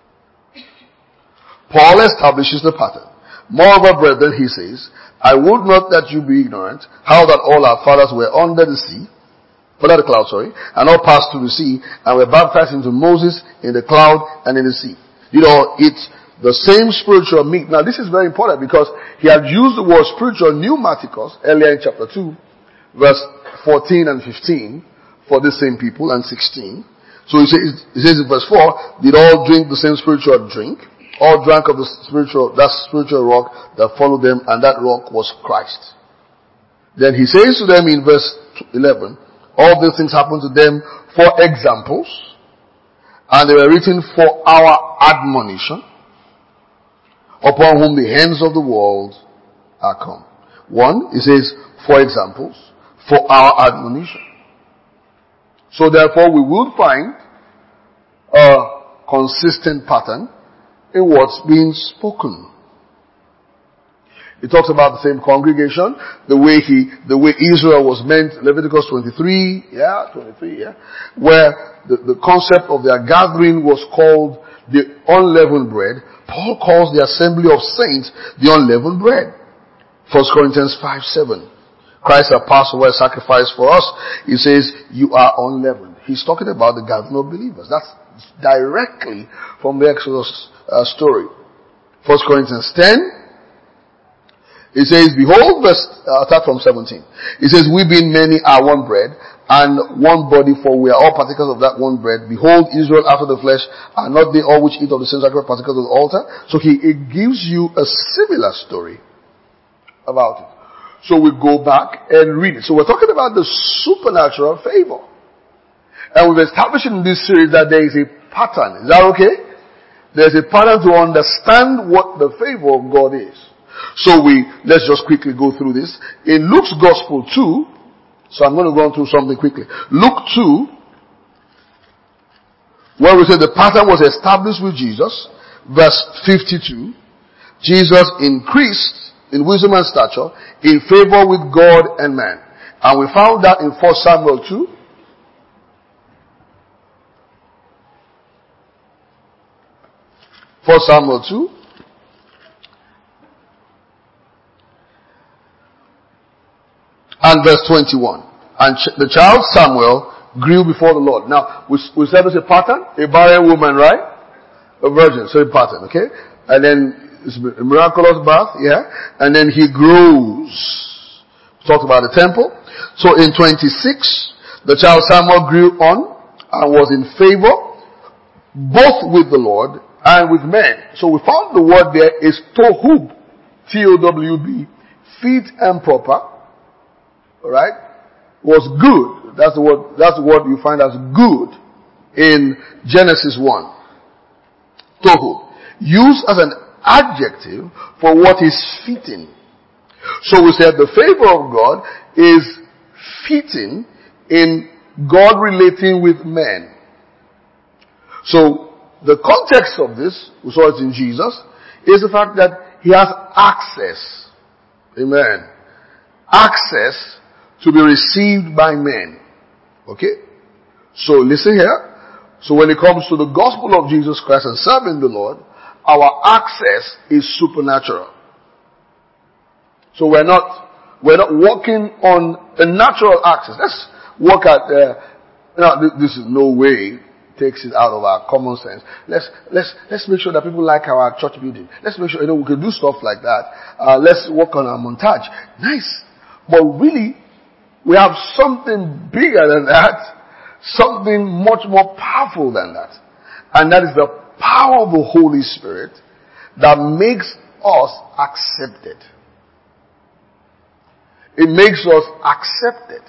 Paul establishes the pattern. Moreover, brethren, he says, I would not that you be ignorant, how that all our fathers were under the sea, under the cloud, sorry, and all passed through the sea, and were baptized into Moses in the cloud and in the sea. You know, it's the same spiritual meat. Now, this is very important because he had used the word spiritual pneumatikos earlier in chapter two, verse fourteen and fifteen, for the same people, and sixteen. So he says, he says in verse four, did all drink the same spiritual drink? All drank of the spiritual, that spiritual rock that followed them, and that rock was Christ. Then he says to them in verse eleven, all these things happened to them for examples, and they were written for our admonition, upon whom the ends of the world are come. One, it says, for examples, for our admonition. So therefore we will find a consistent pattern in what's being spoken. It talks about the same congregation, the way he, the way Israel was meant, Leviticus twenty-three, yeah, twenty-three, yeah, where the, the concept of their gathering was called the unleavened bread. Paul calls the assembly of saints the unleavened bread. First Corinthians five seven. Christ has passed over a sacrifice for us. He says, you are unleavened. He's talking about the gathering of believers. That's directly from the Exodus uh, story. First Corinthians ten. It says, behold, verse, uh, start from seventeen. It says, we being many are one bread, and one body, for we are all partakers of that one bread. Behold, Israel after the flesh, are not they all which eat of the same sacrament partakers of the altar? So he, it gives you a similar story about it. So we go back and read it. So we're talking about the supernatural favor. And we've established in this series that there is a pattern. Is that okay? There's a pattern to understand what the favor of God is. So we, let's just quickly go through this. In Luke's Gospel two, so I'm going to go through something quickly. Luke two, where we say the pattern was established with Jesus, verse fifty-two, Jesus increased in wisdom and stature, in favor with God and man. And we found that in First Samuel two. First Samuel two. And verse twenty-one. And ch- the child Samuel grew before the Lord. Now, we, we establish a pattern. A barren woman, right? A virgin. So a pattern, okay? And then it's a miraculous birth, yeah? And then he grows. We talked about the temple. So in twenty-six, the child Samuel grew on and was in favor both with the Lord and with men. So we found the word there is tohub. T O W B. Fit and proper. Alright? Was good. That's the word, that's the word you find as good in Genesis one. Tohu. Used as an adjective for what is fitting. So we said the favor of God is fitting in God relating with men. So the context of this, we saw it in Jesus, is the fact that he has access. Amen. Access to be received by men. Okay? So listen here. So when it comes to the gospel of Jesus Christ and serving the Lord, our access is supernatural. So we're not, we're not walking on a natural access. Let's work at, uh, no, this is no way takes it out of our common sense. Let's, let's, let's make sure that people like our church building. Let's make sure, you know, we can do stuff like that. Uh, let's work on our montage. Nice. But really, we have something bigger than that, something much more powerful than that. And that is the power of the Holy Spirit that makes us accepted. It makes us accepted.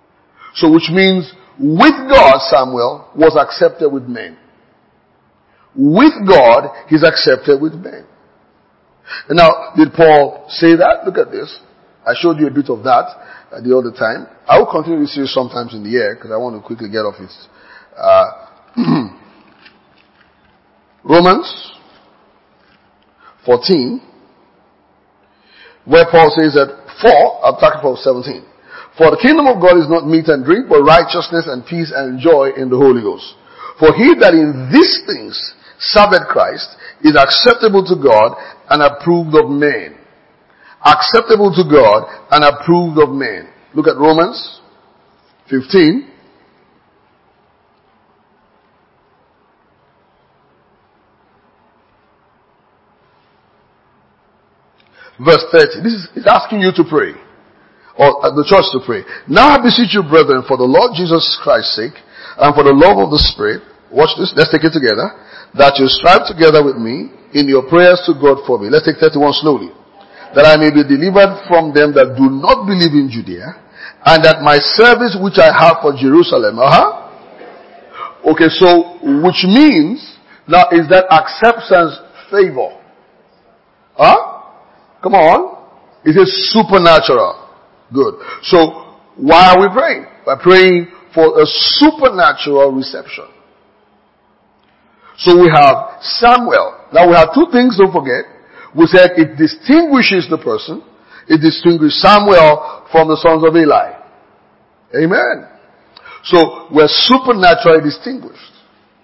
So which means with God, Samuel was accepted with men. with God, he's accepted with men. And now, did Paul say that? Look at this. I showed you a bit of that uh, the other time. I will continue this series sometimes in the air because I want to quickly get off it. Uh, Romans fourteen, where Paul says that, for, I'm talking about seventeen, for the kingdom of God is not meat and drink, but righteousness and peace and joy in the Holy Ghost. For he that in these things serveth Christ is acceptable to God and approved of men. Acceptable to God and approved of men. Look at Romans fifteen. Verse thirty. This is it's asking you to pray. Or uh, the church to pray. Now I beseech you, brethren, for the Lord Jesus Christ's sake, and for the love of the Spirit, watch this, let's take it together, that you strive together with me in your prayers to God for me. Let's take thirty-one slowly. That I may be delivered from them that do not believe in Judea, and that my service which I have for Jerusalem, uh-huh. Okay, so, which means, now is that acceptance favor? Huh? Come on. It is supernatural. Good. So, why are we praying? We're praying for a supernatural reception. So we have Samuel. Now we have two things, don't forget. We said it distinguishes the person. It distinguishes Samuel from the sons of Eli. Amen. So we're supernaturally distinguished.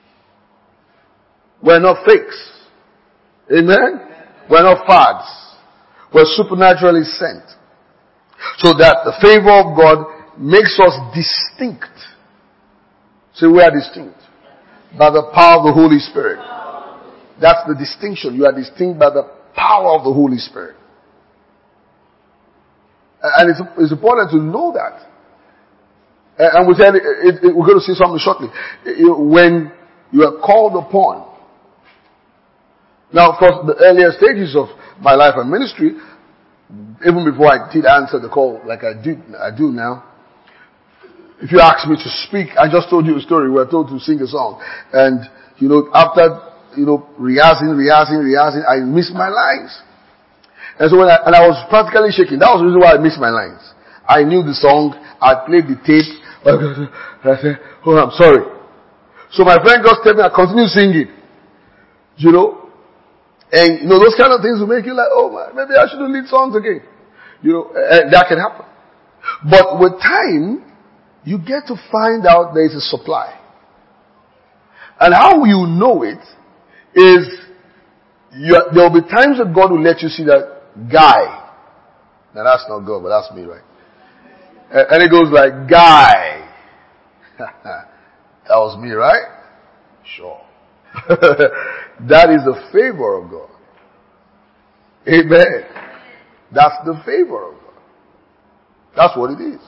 We're not fakes. Amen. We're not fads. We're supernaturally sent. So that the favor of God makes us distinct. So we are distinct. By the power of the Holy Spirit. That's the distinction. You are distinct by the power of the Holy Spirit. And it's, it's important to know that. And we said, it, it, we're going to see something shortly. When you are called upon. Now, of course, the earlier stages of my life and ministry, even before I did answer the call like I did, I do now, if you ask me to speak, I just told you a story. We were told to sing a song. And, you know, after, you know, rehearsing, rehearsing, rehearsing, I missed my lines. And so when I, and I was practically shaking. That was the reason why I missed my lines. I knew the song. I played the tape. I said, oh, I'm sorry. So my friend just told me I continue singing. You know? And, you know, those kind of things will make you like, oh, man, maybe I shouldn't lead songs again. You know, and that can happen. But with time, you get to find out there is a supply. And how you know it is there will be times that God will let you see that guy. Now that's not God, but that's me, right? And it goes like, guy. That was me, right? Sure. That is the favor of God. Amen. That's the favor of God. That's what it is.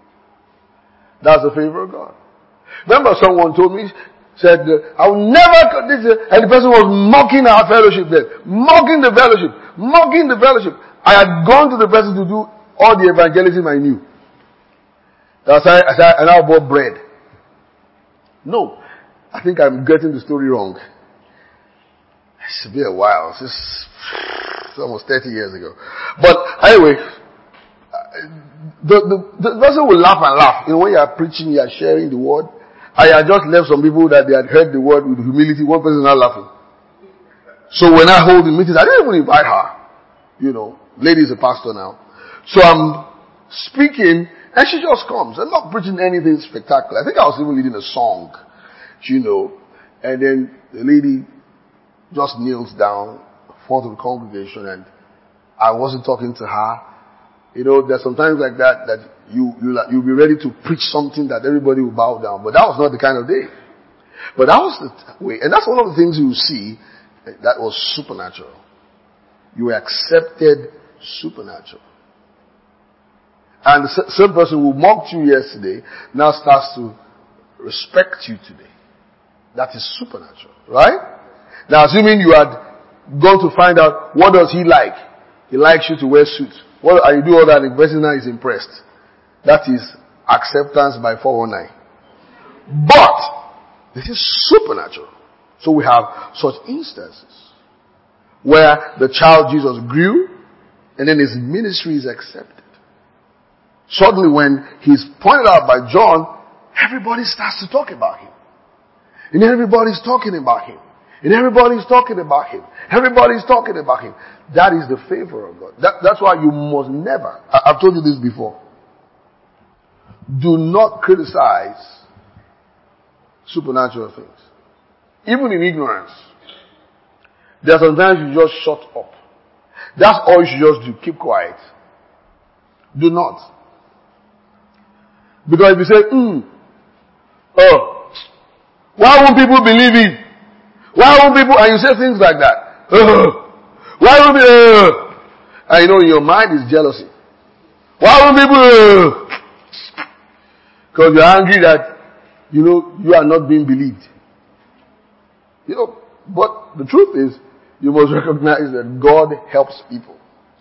That's the favor of God. Remember someone told me, said, I will never, this, and the person was mocking our fellowship there. Mocking the fellowship. Mocking the fellowship. I had gone to the person to do all the evangelism I knew. I said, I said, and I bought bread. No. I think I'm getting the story wrong. It's been a while. It's, just, it's almost thirty years ago. But anyway, the, the, the person will laugh and laugh. You know, when you are preaching, you are sharing the word. I had just left some people that they had heard the word with humility. One person is not laughing. So when I hold the meetings, I didn't even invite her. You know, lady is a pastor now. So I'm speaking, and she just comes. I'm not preaching anything spectacular. I think I was even leading a song, you know. And then the lady just kneels down in front of the congregation, and I wasn't talking to her. You know, there's sometimes like that, that you, you, you'll be ready to preach something that everybody will bow down. But that was not the kind of day. But that was the way. And that's one of the things you see that was supernatural. You were accepted supernatural. And the same person who mocked you yesterday now starts to respect you today. That is supernatural. Right? Now assuming you had gone to find out what does he like. He likes you to wear suits. Well, and you do all that and the person now is impressed. That is acceptance by four one nine. But this is supernatural. So we have such instances where the child Jesus grew and then his ministry is accepted. Suddenly when he's pointed out by John, everybody starts to talk about him. And everybody's talking about him. And everybody's talking about him. Everybody's talking about him. That is the favor of God. That, that's why you must never, I, I've told you this before, do not criticize supernatural things. Even in ignorance. There are sometimes you just shut up. That's all you should just do. Keep quiet. Do not. Because if you say, hmm, oh, why won't people believe it? Why won't people, and you say things like that. Oh, why won't people, oh, and you know in your mind is jealousy. Why won't people, oh, because you're angry that, you know, you are not being believed. You know, but the truth is, you must recognize that God helps people.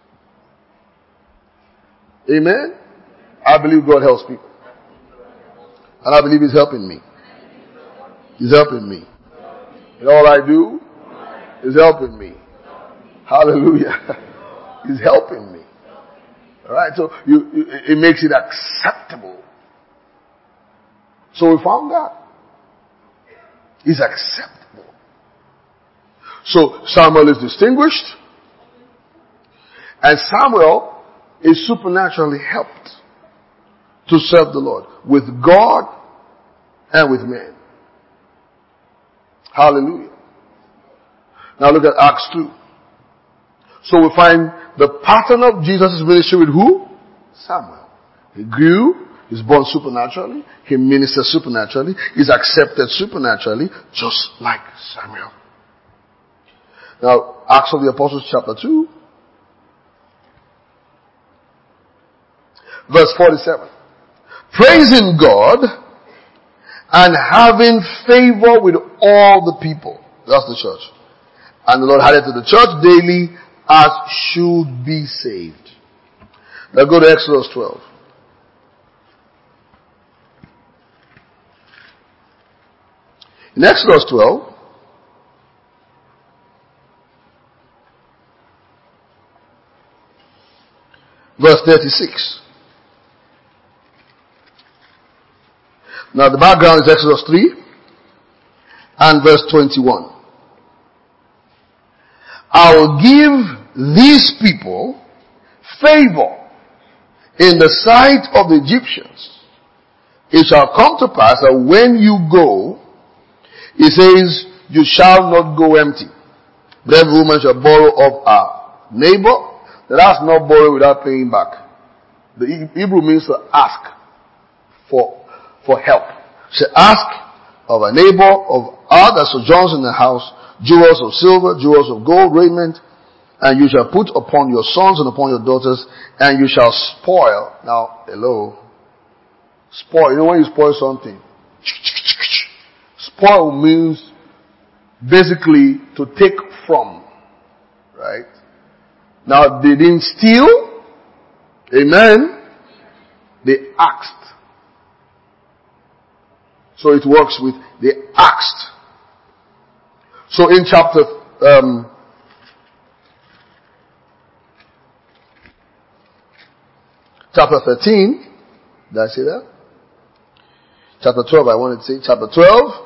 Amen? I believe God helps people. And I believe He's helping me. He's helping me. And all I do is helping me. Hallelujah. He's helping me. Alright, so you, you, it makes it acceptable. So we found that. It's acceptable. So Samuel is distinguished. And Samuel is supernaturally helped to serve the Lord with God and with men. Hallelujah. Now look at Acts two. So we find the pattern of Jesus' ministry with who? Samuel. He grew, he's born supernaturally, he ministers supernaturally, he's accepted supernaturally, just like Samuel. Now, Acts of the Apostles chapter two, verse forty-seven. Praising God and having favor with all the people. That's the church. And the Lord added to the church daily as should be saved. Now go to Exodus twelve. In Exodus twelve, verse thirty-six. Now the background is Exodus three and verse twenty-one. I will give these people favor in the sight of the Egyptians. It shall come to pass that when you go, it says, you shall not go empty. But every woman shall borrow of her neighbor. That's not borrow without paying back. The Hebrew means to ask for, for help. She ask of a neighbor, of her that sojourns in the house, jewels of silver, jewels of gold, raiment, and you shall put upon your sons and upon your daughters, and you shall spoil. Now, hello. Spoil. You know when you spoil something? Spoil means basically to take from. Right? Now, they didn't steal. Amen. They asked. So it works with, they asked. So in chapter, um, chapter thirteen, did I say that? Chapter twelve, I wanted to say, chapter twelve.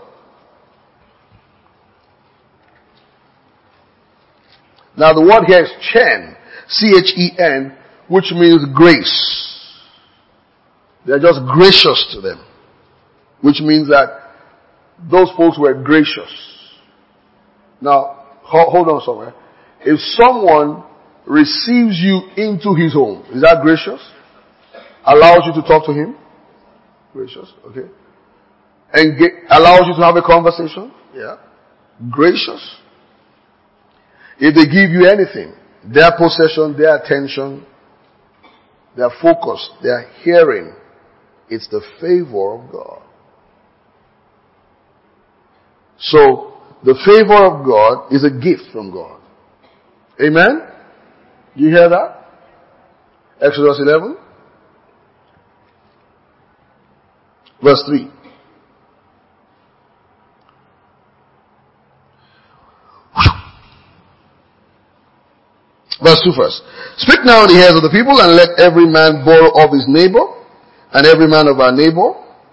Now the word here is chen, C H E N, which means grace. They're just gracious to them. Which means that those folks were gracious. Now, hold on somewhere. If someone receives you into his home, is that gracious? Allows you to talk to him? Gracious, okay. And get, allows you to have a conversation? Yeah. Gracious. If they give you anything, their possession, their attention, their focus, their hearing, it's the favor of God. So, the favor of God is a gift from God. Amen? Do you hear that? Exodus eleven. Verse three. Verse two first. Speak now in the ears of the people, and let every man borrow of his neighbor, and every man of our neighbor,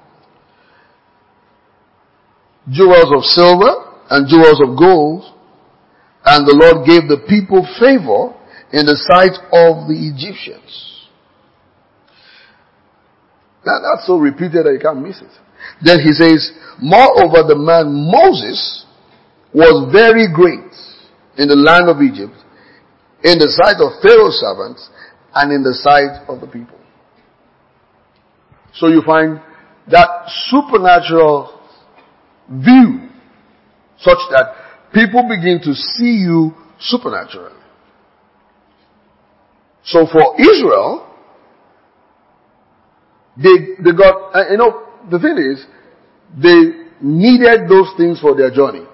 jewels of silver and jewels of gold. And the Lord gave the people favor in the sight of the Egyptians. Now that's so repeated that you can't miss it. Then he says, moreover, the man Moses was very great in the land of Egypt, in the sight of Pharaoh's servants, and in the sight of the people. So you find that supernatural view such that people begin to see you supernaturally. So for Israel, they, they got, uh, you know, the thing is, they needed those things for their journey.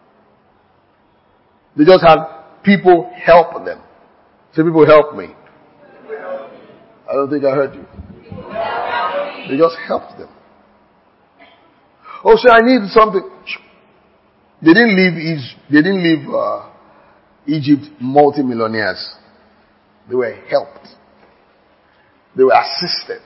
They just had people help them. Say, people help me. I don't think I heard you. They just helped them. Oh, say, I need something. They didn't leave Egypt, they didn't leave uh, Egypt multimillionaires. They were helped. They were assisted.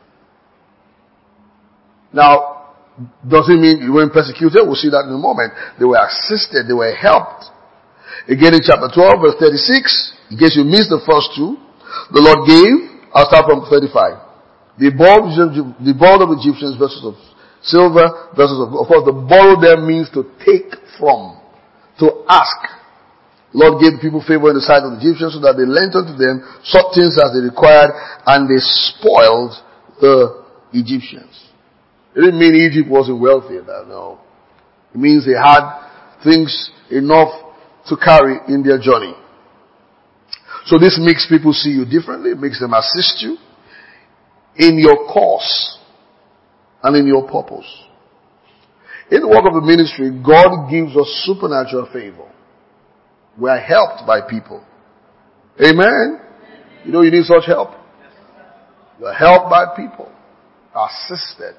Now, does it mean you weren't persecuted? We'll see that in a moment. They were assisted. They were helped. Again in chapter twelve, verse thirty-six, in case you missed the first two, the Lord gave, I'll start from thirty-five. They borrowed, they borrowed of Egyptians verses of silver, verses of gold. Of course, the borrow there means to take from, to ask. Lord gave the people favor in the sight of the Egyptians so that they lent unto them such things as they required, and they spoiled the Egyptians. It didn't mean Egypt wasn't wealthy. No. It means they had things enough to carry in their journey. So this makes people see you differently. It makes them assist you in your course and in your purpose. In the work of the ministry, God gives us supernatural favor. We are helped by people. Amen? You know you need such help. You are helped by people. Assisted.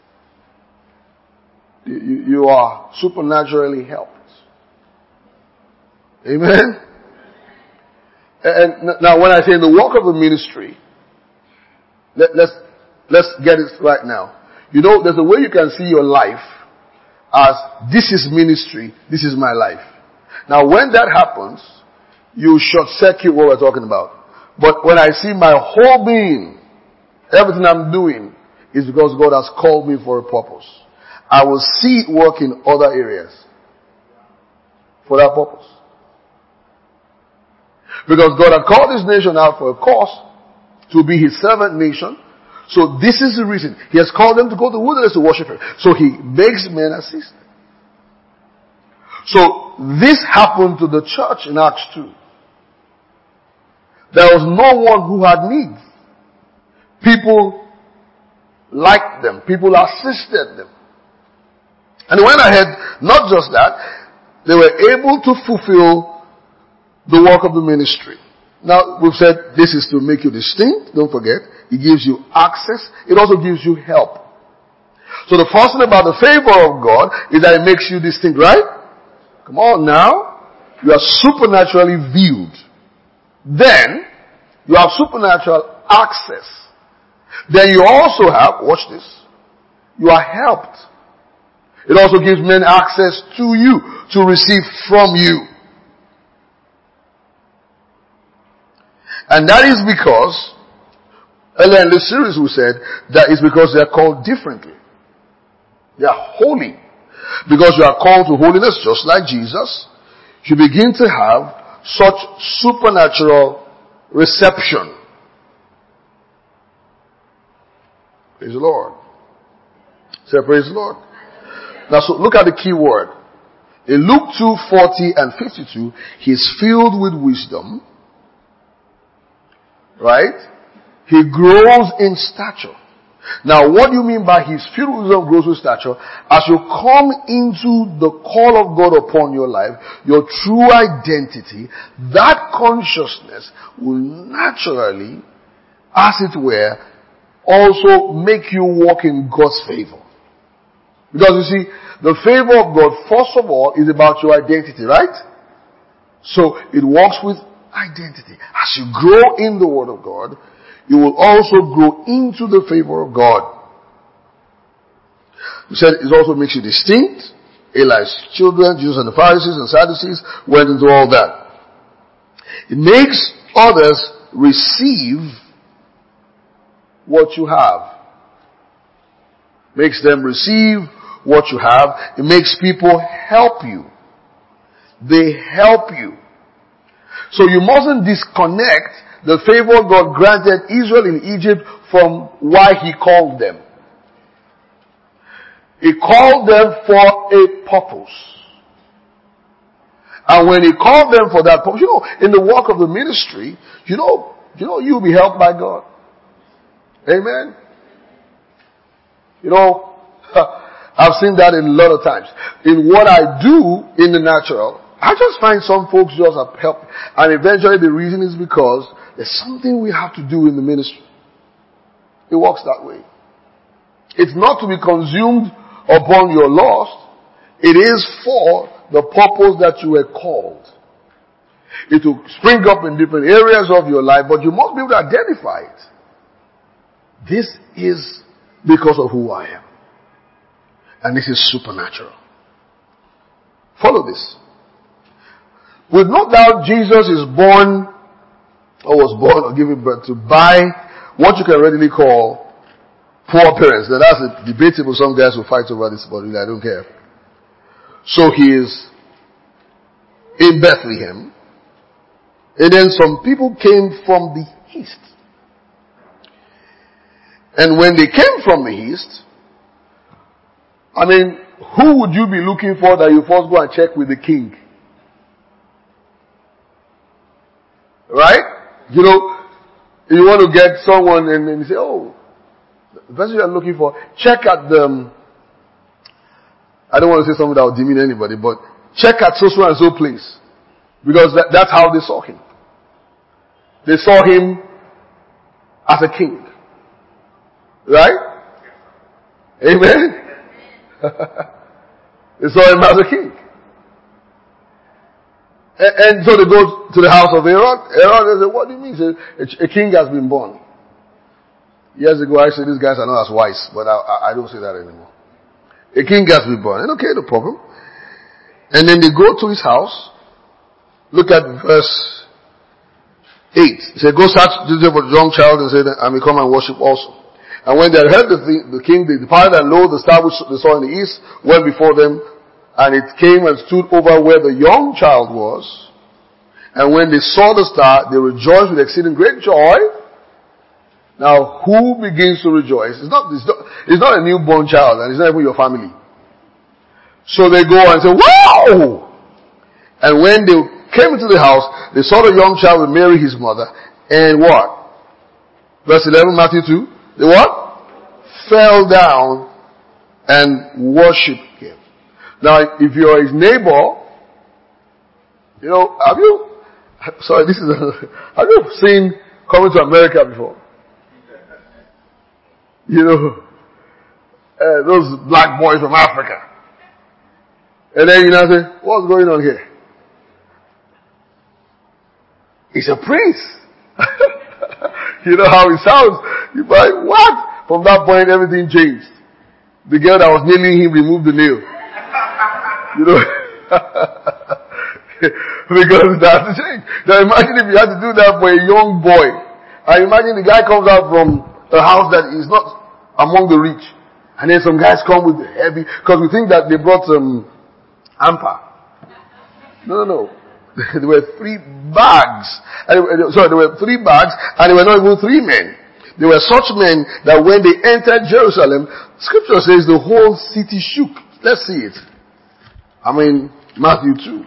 You, you, you are supernaturally helped. Amen? And now when I say the work of the ministry, let, let's, let's get it right now. You know, there's a way you can see your life as this is ministry, this is my life. Now when that happens, you short circuit what we're talking about. But when I see my whole being, everything I'm doing is because God has called me for a purpose. I will see it work in other areas for that purpose. Because God had called this nation out for a cause to be his servant nation. So this is the reason. He has called them to go to the wilderness to worship him. So he makes men assist. So this happened to the church in Acts two. There was no one who had needs. People liked them. People assisted them. And they went ahead, not just that, they were able to fulfill the work of the ministry. Now, we've said this is to make you distinct. Don't forget. It gives you access. It also gives you help. So the first thing about the favor of God is that it makes you distinct, right? Come on now. You are supernaturally viewed. Then, you have supernatural access. Then you also have, watch this, you are helped. It also gives men access to you, to receive from you. And that is because, earlier in this series we said, that is because they are called differently. They are holy. Because you are called to holiness just like Jesus, you begin to have such supernatural reception. Praise the Lord. Say praise the Lord. Now so look at the key word. In Luke two forty and fifty-two, he is filled with wisdom. Right? He grows in stature. Now what do you mean by his filled with wisdom grows with stature? As you come into the call of God upon your life, your true identity, that consciousness will naturally, as it were, also make you walk in God's favor. Because you see, the favor of God, first of all, is about your identity, right? So it works with identity. As you grow in the Word of God, you will also grow into the favor of God. We said it also makes you distinct. Eli's children, Jews and the Pharisees and Sadducees went into all that. It makes others receive what you have. Makes them receive what you have. It makes people help you. They help you. So you mustn't disconnect the favor God granted Israel in Egypt from why He called them. He called them for a purpose. And when He called them for that purpose, you know, in the work of the ministry, you know, you know, you'll be helped by God. Amen. You know, I've seen that in a lot of times. In what I do in the natural, I just find some folks just have help. And eventually the reason is because there's something we have to do in the ministry. It works that way. It's not to be consumed upon your loss. It is for the purpose that you were called. It will spring up in different areas of your life, but you must be able to identify it. This is because of who I am. And this is supernatural. Follow this. With no doubt Jesus is born, or was born or given birth to by what you can readily call poor parents. Now that's a debatable. Some guys will fight over this, but I don't care. So he is in Bethlehem. And then some people came from the east. And when they came from the east, I mean, who would you be looking for that you first go and check with the king? Right? You know, you want to get someone and then you say, oh, the person you're looking for, check at the, um, I don't want to say something that will demean anybody, but check at so so and so place. Because that, that's how they saw him. They saw him as a king. Right? Amen? They saw him as a king. And, and so they go to the house of Aaron. Aaron, they say, what do you mean? He said, a, a king has been born. Years ago, I said, these guys are not as wise, but I, I, I don't say that anymore. A king has been born. And okay, no problem. And then they go to his house. Look at verse eight. He said, go search for the young child and say, I may come and worship also. And when they had heard the, thing, the king, they departed, and lo, the star which they saw in the east went before them, and it came and stood over where the young child was. And when they saw the star, they rejoiced with exceeding great joy. Now, who begins to rejoice? It's not, it's not, it's not a newborn child, and it's not even your family. So they go and say, wow! And when they came into the house, they saw the young child with Mary, his mother, and what? Verse eleven, Matthew two. They what? Fell down and worshipped him. Now, if you're his neighbor, you know, have you, sorry, this is, a, have you seen Coming to America before? You know, uh, those black boys from Africa. And then you know, say, what's going on here? He's a prince. You know how it sounds. You're like, what? From that point, everything changed. The girl that was nailing him removed the nail. You know? Because that's the change. Now imagine if you had to do that for a young boy. I imagine the guy comes out from a house that is not among the rich. And then some guys come with heavy, because we think that they brought some amper. No, no, no. There were three bags. And, sorry, there were three bags, and there were not even three men. There were such men that when they entered Jerusalem, Scripture says the whole city shook. Let's see it. I mean, Matthew two.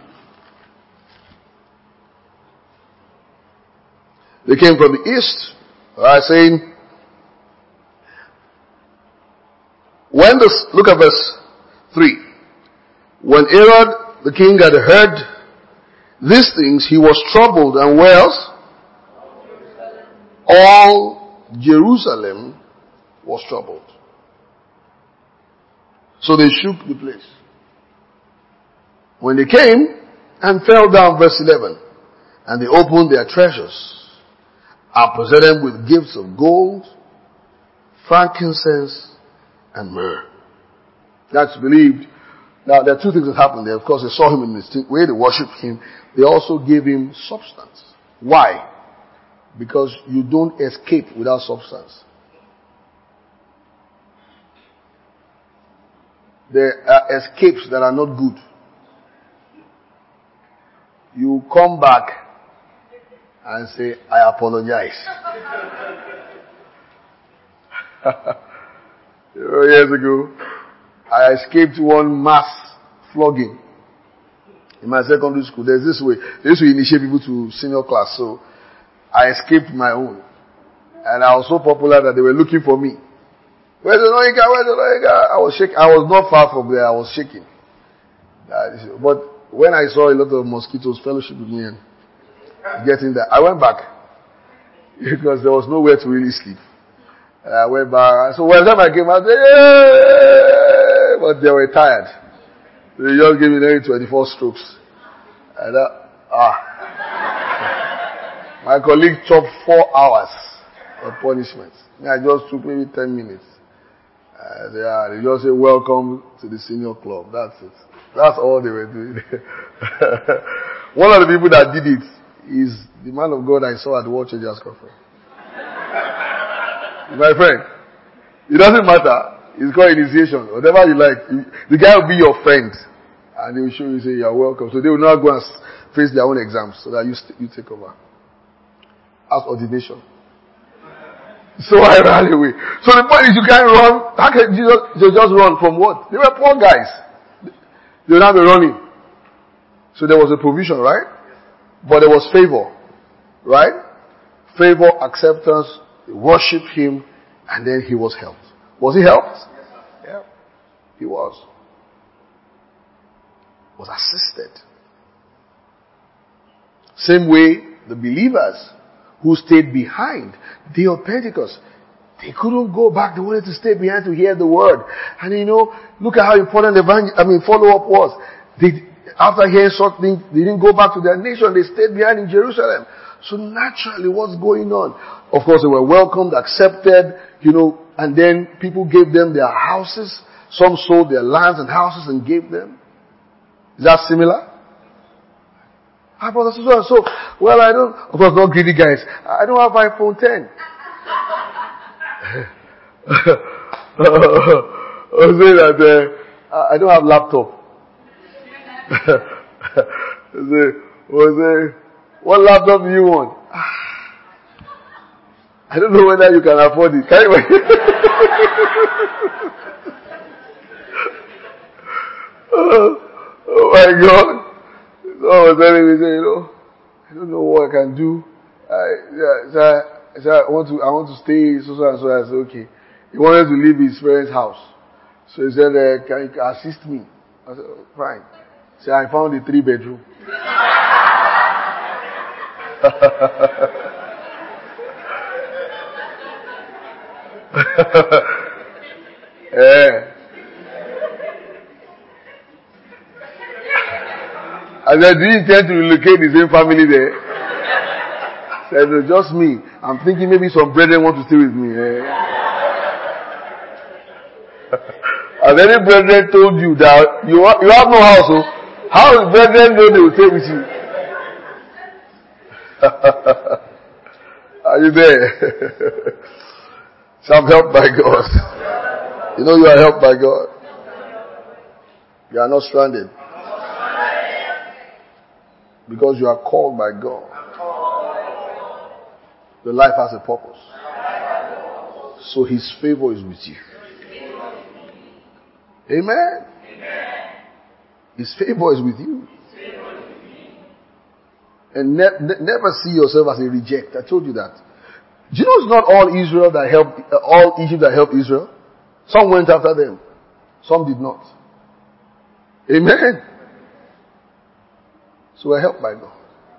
They came from the east, right, saying, when the, look at verse three. When Herod the king had heard these things, he was troubled, and where else? All Jerusalem was troubled. So they shook the place. When they came and fell down, verse eleven, And they opened their treasures and presented him with gifts of gold, frankincense, and myrrh. That's believed. Now, there are two things that happened there. Of course, they saw him in the way they worshipped him. They also gave him substance. Why? Because you don't escape without substance. There are escapes that are not good. You come back and say, I apologize. Years ago, I escaped one mass flogging in my secondary school. There's this way. They used to initiate people to senior class, so I escaped my own. And I was so popular that they were looking for me. Where's the Noika? Where's the Noika? I was shaking. I was not far from there. I was shaking. But when I saw a lot of mosquitoes fellowship with me and getting that, I went back because there was nowhere to really sleep. And I went back. So when I came out, yeah! But they were tired. They just gave me nearly twenty-four strokes. And uh, ah, my colleague chopped four hours of punishment. I just took maybe ten minutes. Uh, they, are, they just say, welcome to the senior club. That's it. That's all they were doing. One of the people that did it is the man of God I saw at the World Changers Conference. My friend. It doesn't matter. It's called initiation. Whatever you like. The guy will be your friend. And he will show you, say, you're welcome. So they will not go and face their own exams so that you, st- you take over. As ordination. So I ran away. So the point is you can't run. How can Jesus they just run from what? They were poor guys. They would not be running. So there was a provision, right? But there was favor. Right? Favor, acceptance, they worshipped him, and then he was helped. Was he helped? Yeah. He was. Was assisted. Same way the believers who stayed behind, day of Pentecost, they couldn't go back. They wanted to stay behind to hear the word. And you know, look at how important the evangel- I mean, follow-up was. They, after hearing something, they didn't go back to their nation. They stayed behind in Jerusalem. So naturally, what's going on? Of course, they were welcomed, accepted, you know, and then people gave them their houses. Some sold their lands and houses and gave them. Is that similar? Ah, brother, so, so, so, well, I don't, of course, not greedy guys. I don't have iPhone ten. I was saying that, uh, I don't have laptop. I say, was say, what laptop do you want? I don't know whether you can afford it. Can you oh, oh my God. So I was telling me, you know, I don't know what I can do. I, yeah, so I, so I want to, I want to stay so so and so. I said, okay. He wanted to leave his parents' house. So he said, uh, can you assist me? I said, oh, fine. So I found a three bedroom. Yeah. I said, do you intend to relocate the same family there? I said, no, just me. I'm thinking maybe some brethren want to stay with me. Eh? Has any brethren told you that you, ha- you have no house? So how will brethren know they will stay with you? Are you there? So I'm helped by God. You know you are helped by God. You are not stranded. Because you are called by God. The life has a purpose. So His favor is with you. Amen. His favor is with you. And ne- ne- never see yourself as a reject. I told you that. Do you know it's not all Israel that helped, uh, all Egypt that helped Israel? Some went after them. Some did not. Amen. So we're helped by God.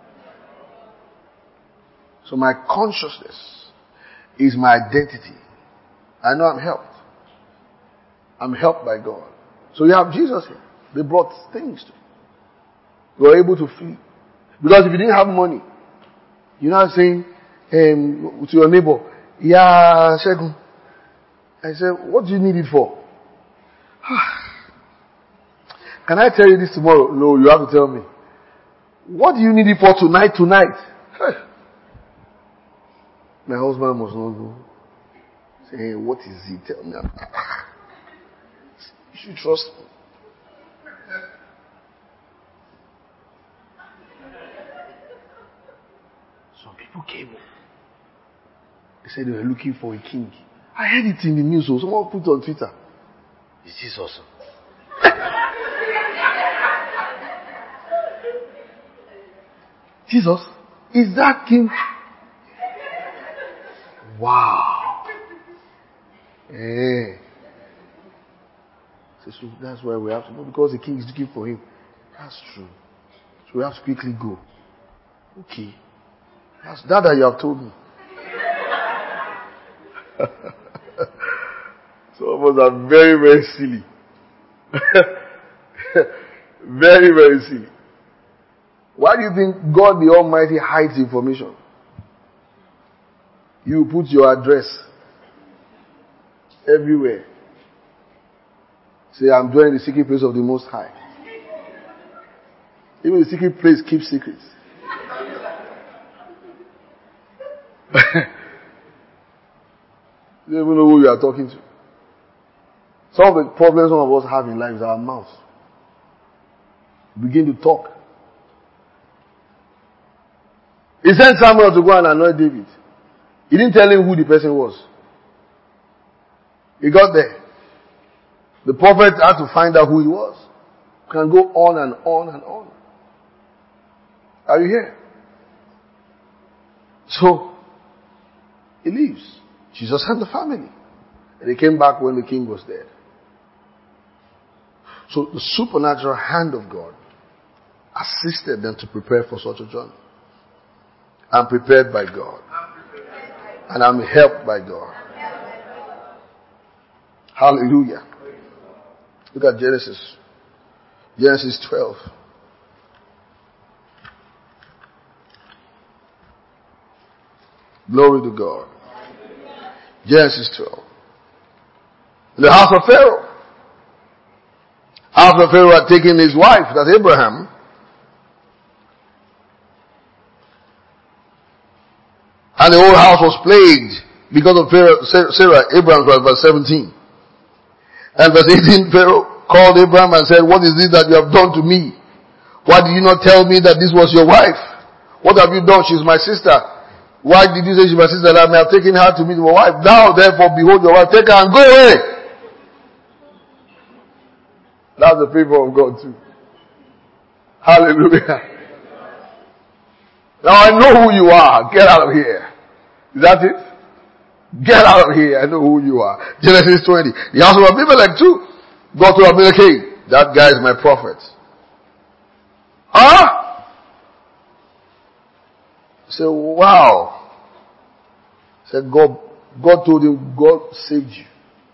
So my consciousness is my identity. I know I'm helped. I'm helped by God. So you have Jesus here. They brought things to you. You were able to flee. Because if you didn't have money, You're not saying um, to your neighbor, yeah, Shegun. I said, what do you need it for? Can I tell you this tomorrow? No, you have to tell me. What do you need it for tonight, tonight? My husband must not know. Say, what is it? Tell me. You should trust me. Some people came up. They said they were looking for a king. I heard it in the news, so someone put it on Twitter. Is this awesome? Jesus? Is that king? Wow. Eh. So that's why we have to go, because the king is looking for him. That's true. So we have to quickly go. Okay. That's that that you have told me. Some of us are very, very silly. Very, very silly. Why do you think God the Almighty hides information? You put your address everywhere. Say, I'm dwelling in the secret place of the Most High. Even the secret place keeps secrets. You don't even know who you are talking to. Some of the problems some of us have in life is our mouth. Begin to talk. He sent Samuel to go and anoint David. He didn't tell him who the person was. He got there. The prophet had to find out who he was. You can go on and on and on. Are you here? So, he leaves. Jesus and the family. And they came back when the king was dead. So the supernatural hand of God assisted them to prepare for such a journey. I'm prepared by God. And I'm helped by God. Hallelujah. Look at Genesis. Genesis twelve. Glory to God. Genesis twelve. In the house of Pharaoh. After Pharaoh had taken his wife, that's Abraham, and the whole house was plagued because of Pharaoh, Sarah, Abraham's wife, verse seventeen. And verse eighteen, Pharaoh called Abraham and said, what is this that you have done to me? Why did you not tell me that this was your wife? What have you done? She's my sister. Why did you say she's my sister, that I may have taken her to meet my wife? Now therefore behold your wife, take her and go away. That's the favor of God too. Hallelujah. Now I know who you are. Get out of here. Is that it? Get out of here. I know who you are. Genesis twenty. The house of Abimelech too. Go to Abimelech. Hey, that guy is my prophet. Huh? Say, wow. Said God, God told him, God saved you.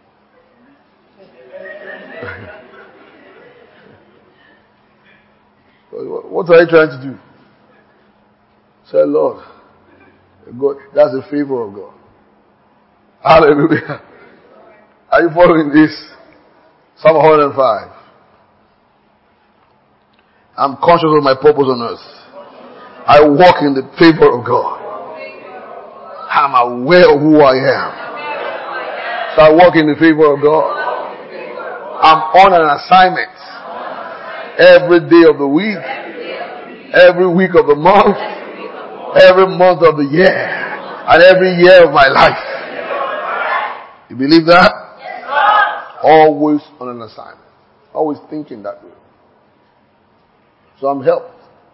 What are you trying to do? Say, Lord, God, that's the favor of God. Hallelujah. Are you following this? Psalm one hundred five. I'm conscious of my purpose on earth. I walk in the favor of God. I'm aware of who I am. So I walk in the favor of God. I'm on an assignment. Every day of the week, every week of the month, every month of the year, and every year of my life. You believe that? Always on an assignment. Always thinking that way. So I'm helped.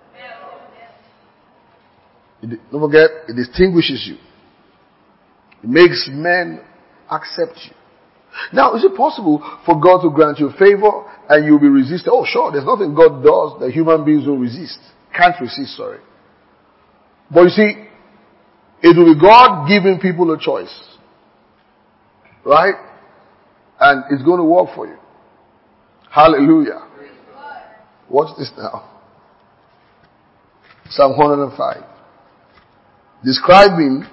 Don't forget, it distinguishes you. It makes men accept you. Now, is it possible for God to grant you favor and you'll be resisted? Oh, sure. There's nothing God does that human beings will resist. Can't resist, sorry. But you see, it will be God giving people a choice. Right? And it's going to work for you. Hallelujah. Watch this now. Psalm one hundred five. describing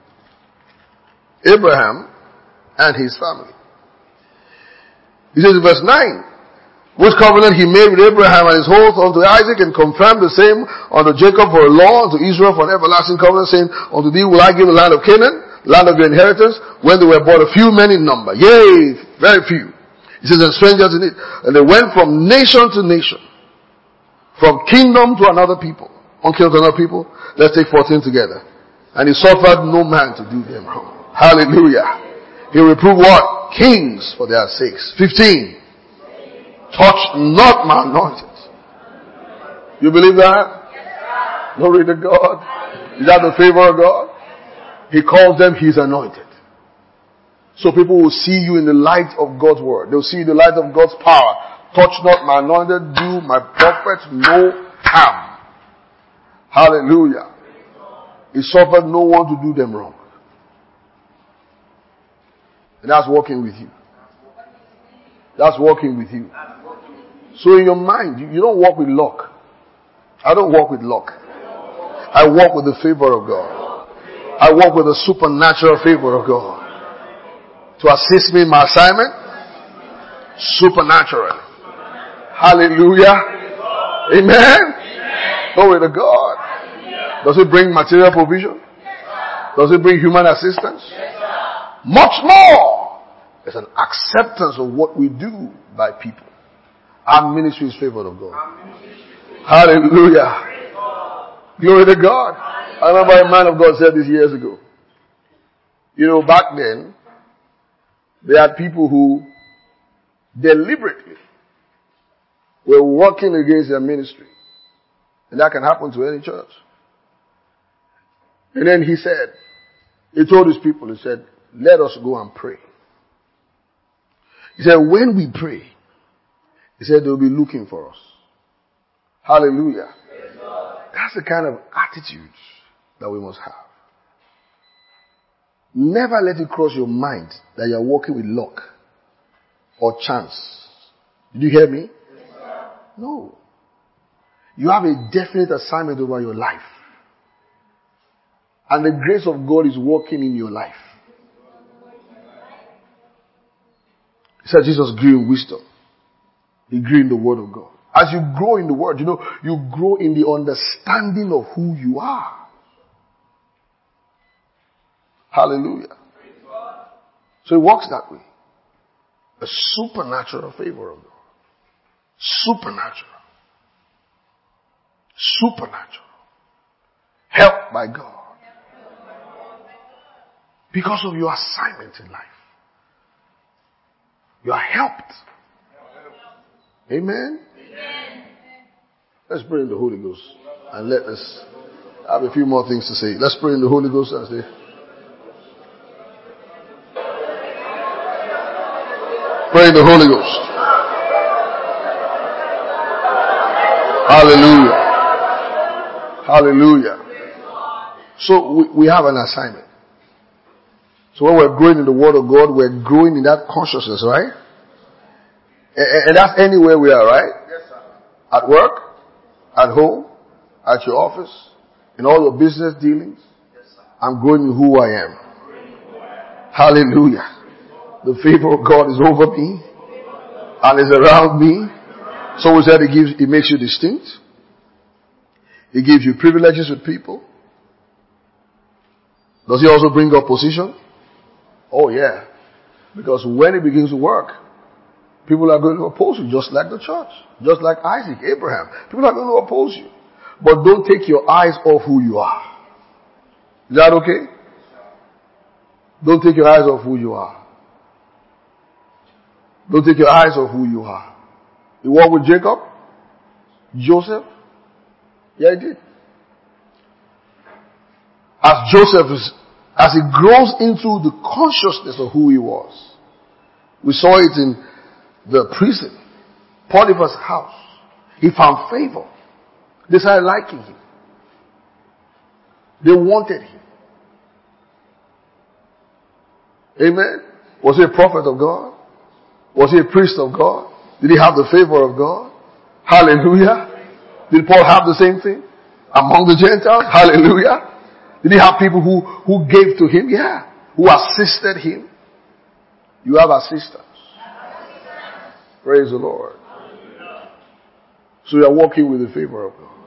Abraham and his family. He says in verse nine, which covenant he made with Abraham and his oath unto Isaac, and confirmed the same unto Jacob for a law, unto Israel for an everlasting covenant, saying, unto thee will I give the land of Canaan, land of your inheritance, when they were but a few men in number. Yea, very few. He says, and strangers in it. And they went from nation to nation, from kingdom to another people, until to another people. Let's take fourteen together. And he suffered no man to do them wrong. Hallelujah. He reproved what? Kings for their sakes. fifteen. Touch not my anointed. You believe that? Glory to God. Is that the favor of God? He calls them his anointed. So people will see you in the light of God's word. They'll see the light of God's power. Touch not my anointed. Do my prophets no harm. Hallelujah. He suffered no one to do them wrong. And that's walking with you. That's walking with you. So in your mind, you, you don't walk with luck. I don't walk with luck. I walk with the favor of God. I walk with the supernatural favor of God. To assist me in my assignment, supernaturally. Hallelujah. Amen. Glory to God. Does it bring material provision? Does it bring human assistance? Much more. It's an acceptance of what we do by people. Our ministry is favored of God. Hallelujah. Glory to God. I remember a man of God said this years ago. You know, back then, there had people who deliberately were working against their ministry. And that can happen to any church. And then he said, he told his people, he said, let us go and pray. He said, when we pray, he said they'll be looking for us. Hallelujah. That's the kind of attitude that we must have. Never let it cross your mind that you're walking with luck or chance. Did you hear me? No. You have a definite assignment over your life. And the grace of God is working in your life. He said Jesus grew in wisdom. He grew in the word of God. As you grow in the word, you know, you grow in the understanding of who you are. Hallelujah. So it works that way. A supernatural favor of God. Supernatural. Supernatural. Helped by God. Because of your assignment in life. You are helped. Amen? Amen. Let's pray in the Holy Ghost. And let us have a few more things to say. Let's pray in the Holy Ghost and say, pray in the Holy Ghost. Hallelujah. Hallelujah. So we, we have an assignment. So when we're growing in the Word of God, we're growing in that consciousness, right? And, and that's anywhere we are, right? Yes, sir. At work, at home, at your office, in all your business dealings. Yes, sir. I'm growing in who I am. Hallelujah. The favor of God is over me and is around me. So we said it gives, it makes you distinct. It gives you privileges with people. Does it also bring opposition? Oh yeah. Because when it begins to work, people are going to oppose you, just like the church. Just like Isaac, Abraham. People are going to oppose you. But don't take your eyes off who you are. Is that okay? Don't take your eyes off who you are. Don't take your eyes off who you are. You walk with Jacob? Joseph? Yeah, he did. As Joseph is, as he grows into the consciousness of who he was. We saw it in the prison, Potiphar's house. He found favor. They started liking him. They wanted him. Amen. Was he a prophet of God? Was he a priest of God? Did he have the favor of God? Hallelujah. Did Paul have the same thing among the Gentiles? Hallelujah. Did he have people who, who gave to him? Yeah. Who assisted him? You have assistants. Praise the Lord. So you are walking with the favor of God.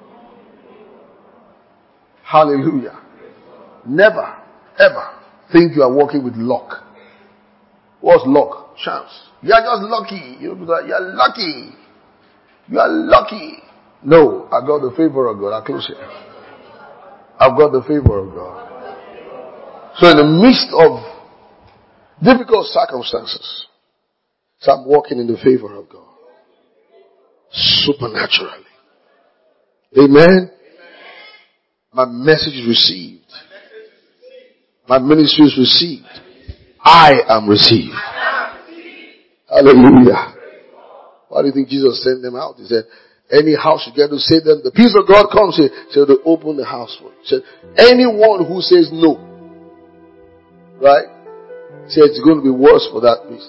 Hallelujah. Never, ever think you are walking with luck. What's luck? Chance. You are just lucky. You are lucky. You are lucky. No, I got the favor of God. I'll close here. I've got the favor of God. So in the midst of difficult circumstances, so I'm walking in the favor of God. Supernaturally. Amen. My message is received. My ministry is received. I am received. Hallelujah. Why do you think Jesus sent them out? He said, any house you get to say them, the peace of God comes here. So they open the house for you. He said, anyone who says no, right? He said it's going to be worse for that peace.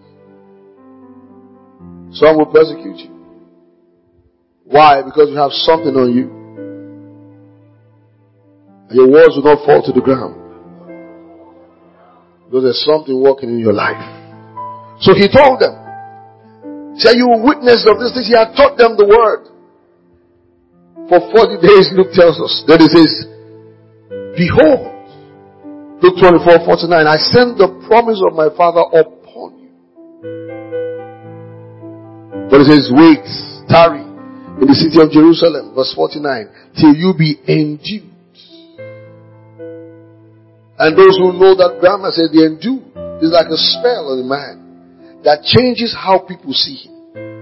Some will persecute you. Why? Because you have something on you. And your words will not fall to the ground. Because there's something working in your life. So he told them, say you will witness of this thing. He had taught them the word. For forty days, Luke tells us. Then he says, behold, Luke twenty-four forty-nine, I send the promise of my Father upon you. But it says, wait, tarry in the city of Jerusalem, verse forty-nine, till you be endued. And those who know that grammar say the endued is like a spell on a man that changes how people see him.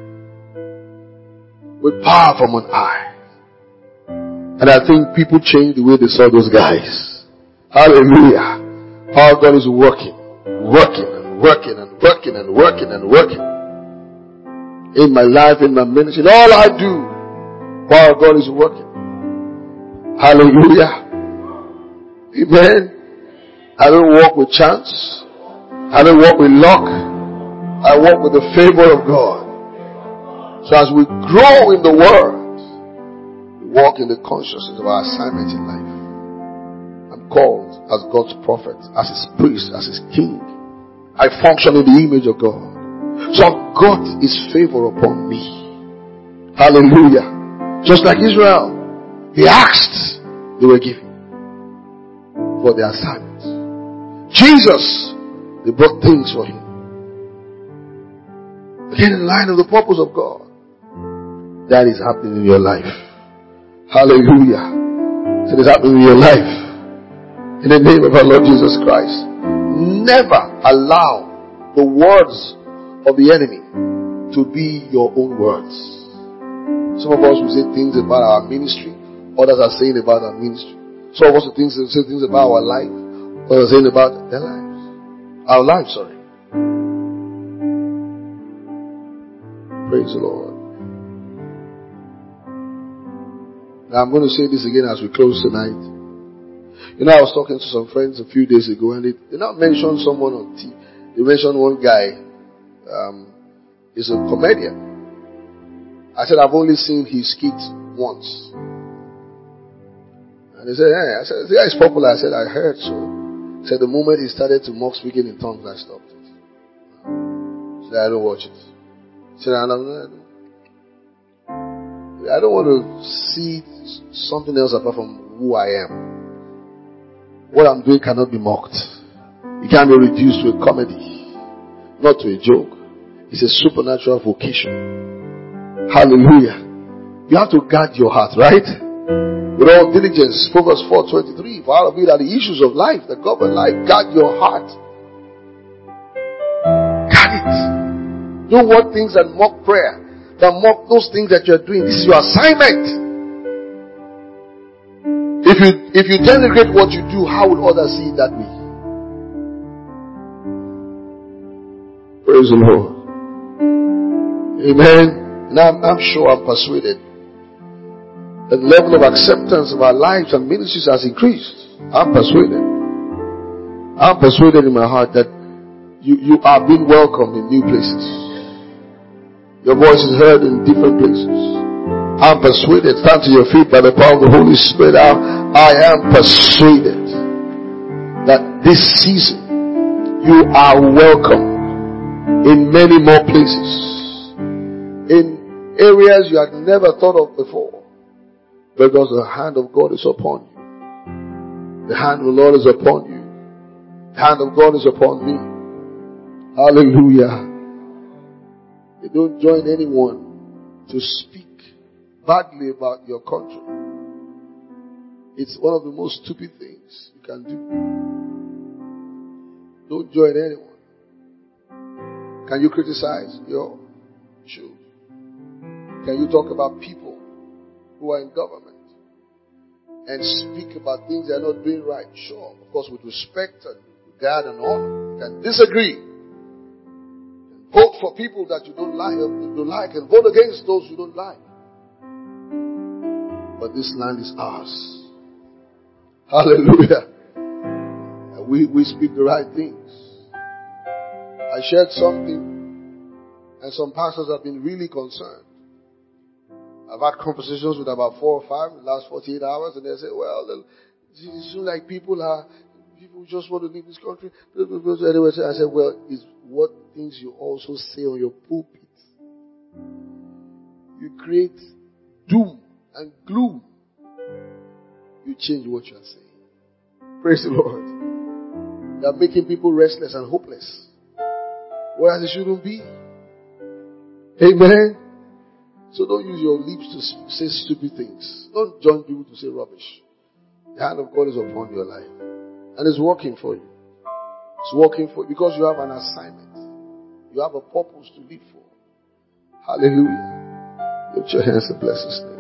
With power from on high. And I think people change the way they saw those guys. Hallelujah. Power of God is working, working and working and working and working and working. In my life, in my ministry, in all I do, power of God is working. Hallelujah. Amen. I don't walk with chance. I don't walk with luck. I walk with the favor of God. So as we grow in the Word, we walk in the consciousness of our assignment in life. I'm called as God's prophet, as His priest, as His king. I function in the image of God. So I've got His favor upon me. Hallelujah. Just like Israel, they asked, they were given for their assignment. Jesus, they brought things for Him. Get in line with the purpose of God. That is happening in your life. Hallelujah. So it is happening in your life. In the name of our Lord Jesus Christ. Never allow the words of the enemy to be your own words. Some of us will say things about our ministry. Others are saying about our ministry. Some of us will say things about our life. Others are saying about their lives. Our lives, sorry. Praise the Lord. Now I'm going to say this again as we close tonight. You know, I was talking to some friends a few days ago, and they, they now mentioned someone on T V. They mentioned one guy. Um, he's a comedian. I said, I've only seen his skit once. And they said, hey, I said, the guy is popular. I said, I heard so. He said, the moment he started to mock speaking in tongues, I stopped it. I said, I don't watch it. He said, I don't, I don't, I don't want to see something else apart from who I am. What I'm doing cannot be mocked. It can't be reduced to a comedy, not to a joke. It's a supernatural vocation. Hallelujah. You have to guard your heart, right? With all diligence, Proverbs four twenty-three, for out of it are the issues of life that govern life. Guard your heart. Guard it. Don't want things that mock prayer, that mock those things that you're doing. This is your assignment. If you if you denigrate what you do, how will others see it that way? Praise the Lord. Amen. And I'm, I'm sure, I'm persuaded that the level of acceptance of our lives and ministries has increased. I'm persuaded. I'm persuaded in my heart that you, you are being welcomed in new places. Your voice is heard in different places. I'm persuaded. Stand to your feet by the power of the Holy Spirit. I'm, I am persuaded that this season you are welcome in many more places, in areas you had never thought of before, because the hand of God is upon you. The hand of the Lord is upon you. The hand of God is upon me. Hallelujah. They don't join anyone to speak badly about your country. It's one of the most stupid things you can do. Don't join anyone. Can you criticize your children? Can you talk about people who are in government and speak about things they are not doing right? Sure, of course, with respect and regard and honor. You can disagree. Vote for people that you don't like, you don't like, and vote against those you don't like. But this land is ours. Hallelujah. And we, we speak the right things. I shared something, and some pastors have been really concerned. I've had conversations with about four or five in the last forty-eight hours, and they say, well, it seems like people are, people just want to leave this country. Anyway, I said, well, it's what things you also say on your pulpit. You create doom and gloom. You change what you are saying. Praise the Lord. You are making people restless and hopeless, whereas it shouldn't be. Amen. So don't use your lips to say stupid things. Don't join people to say rubbish. The hand of God is upon your life, and it's working for you. It's working for you because you have an assignment. You have a purpose to live for. Hallelujah. Lift your hands and bless His name.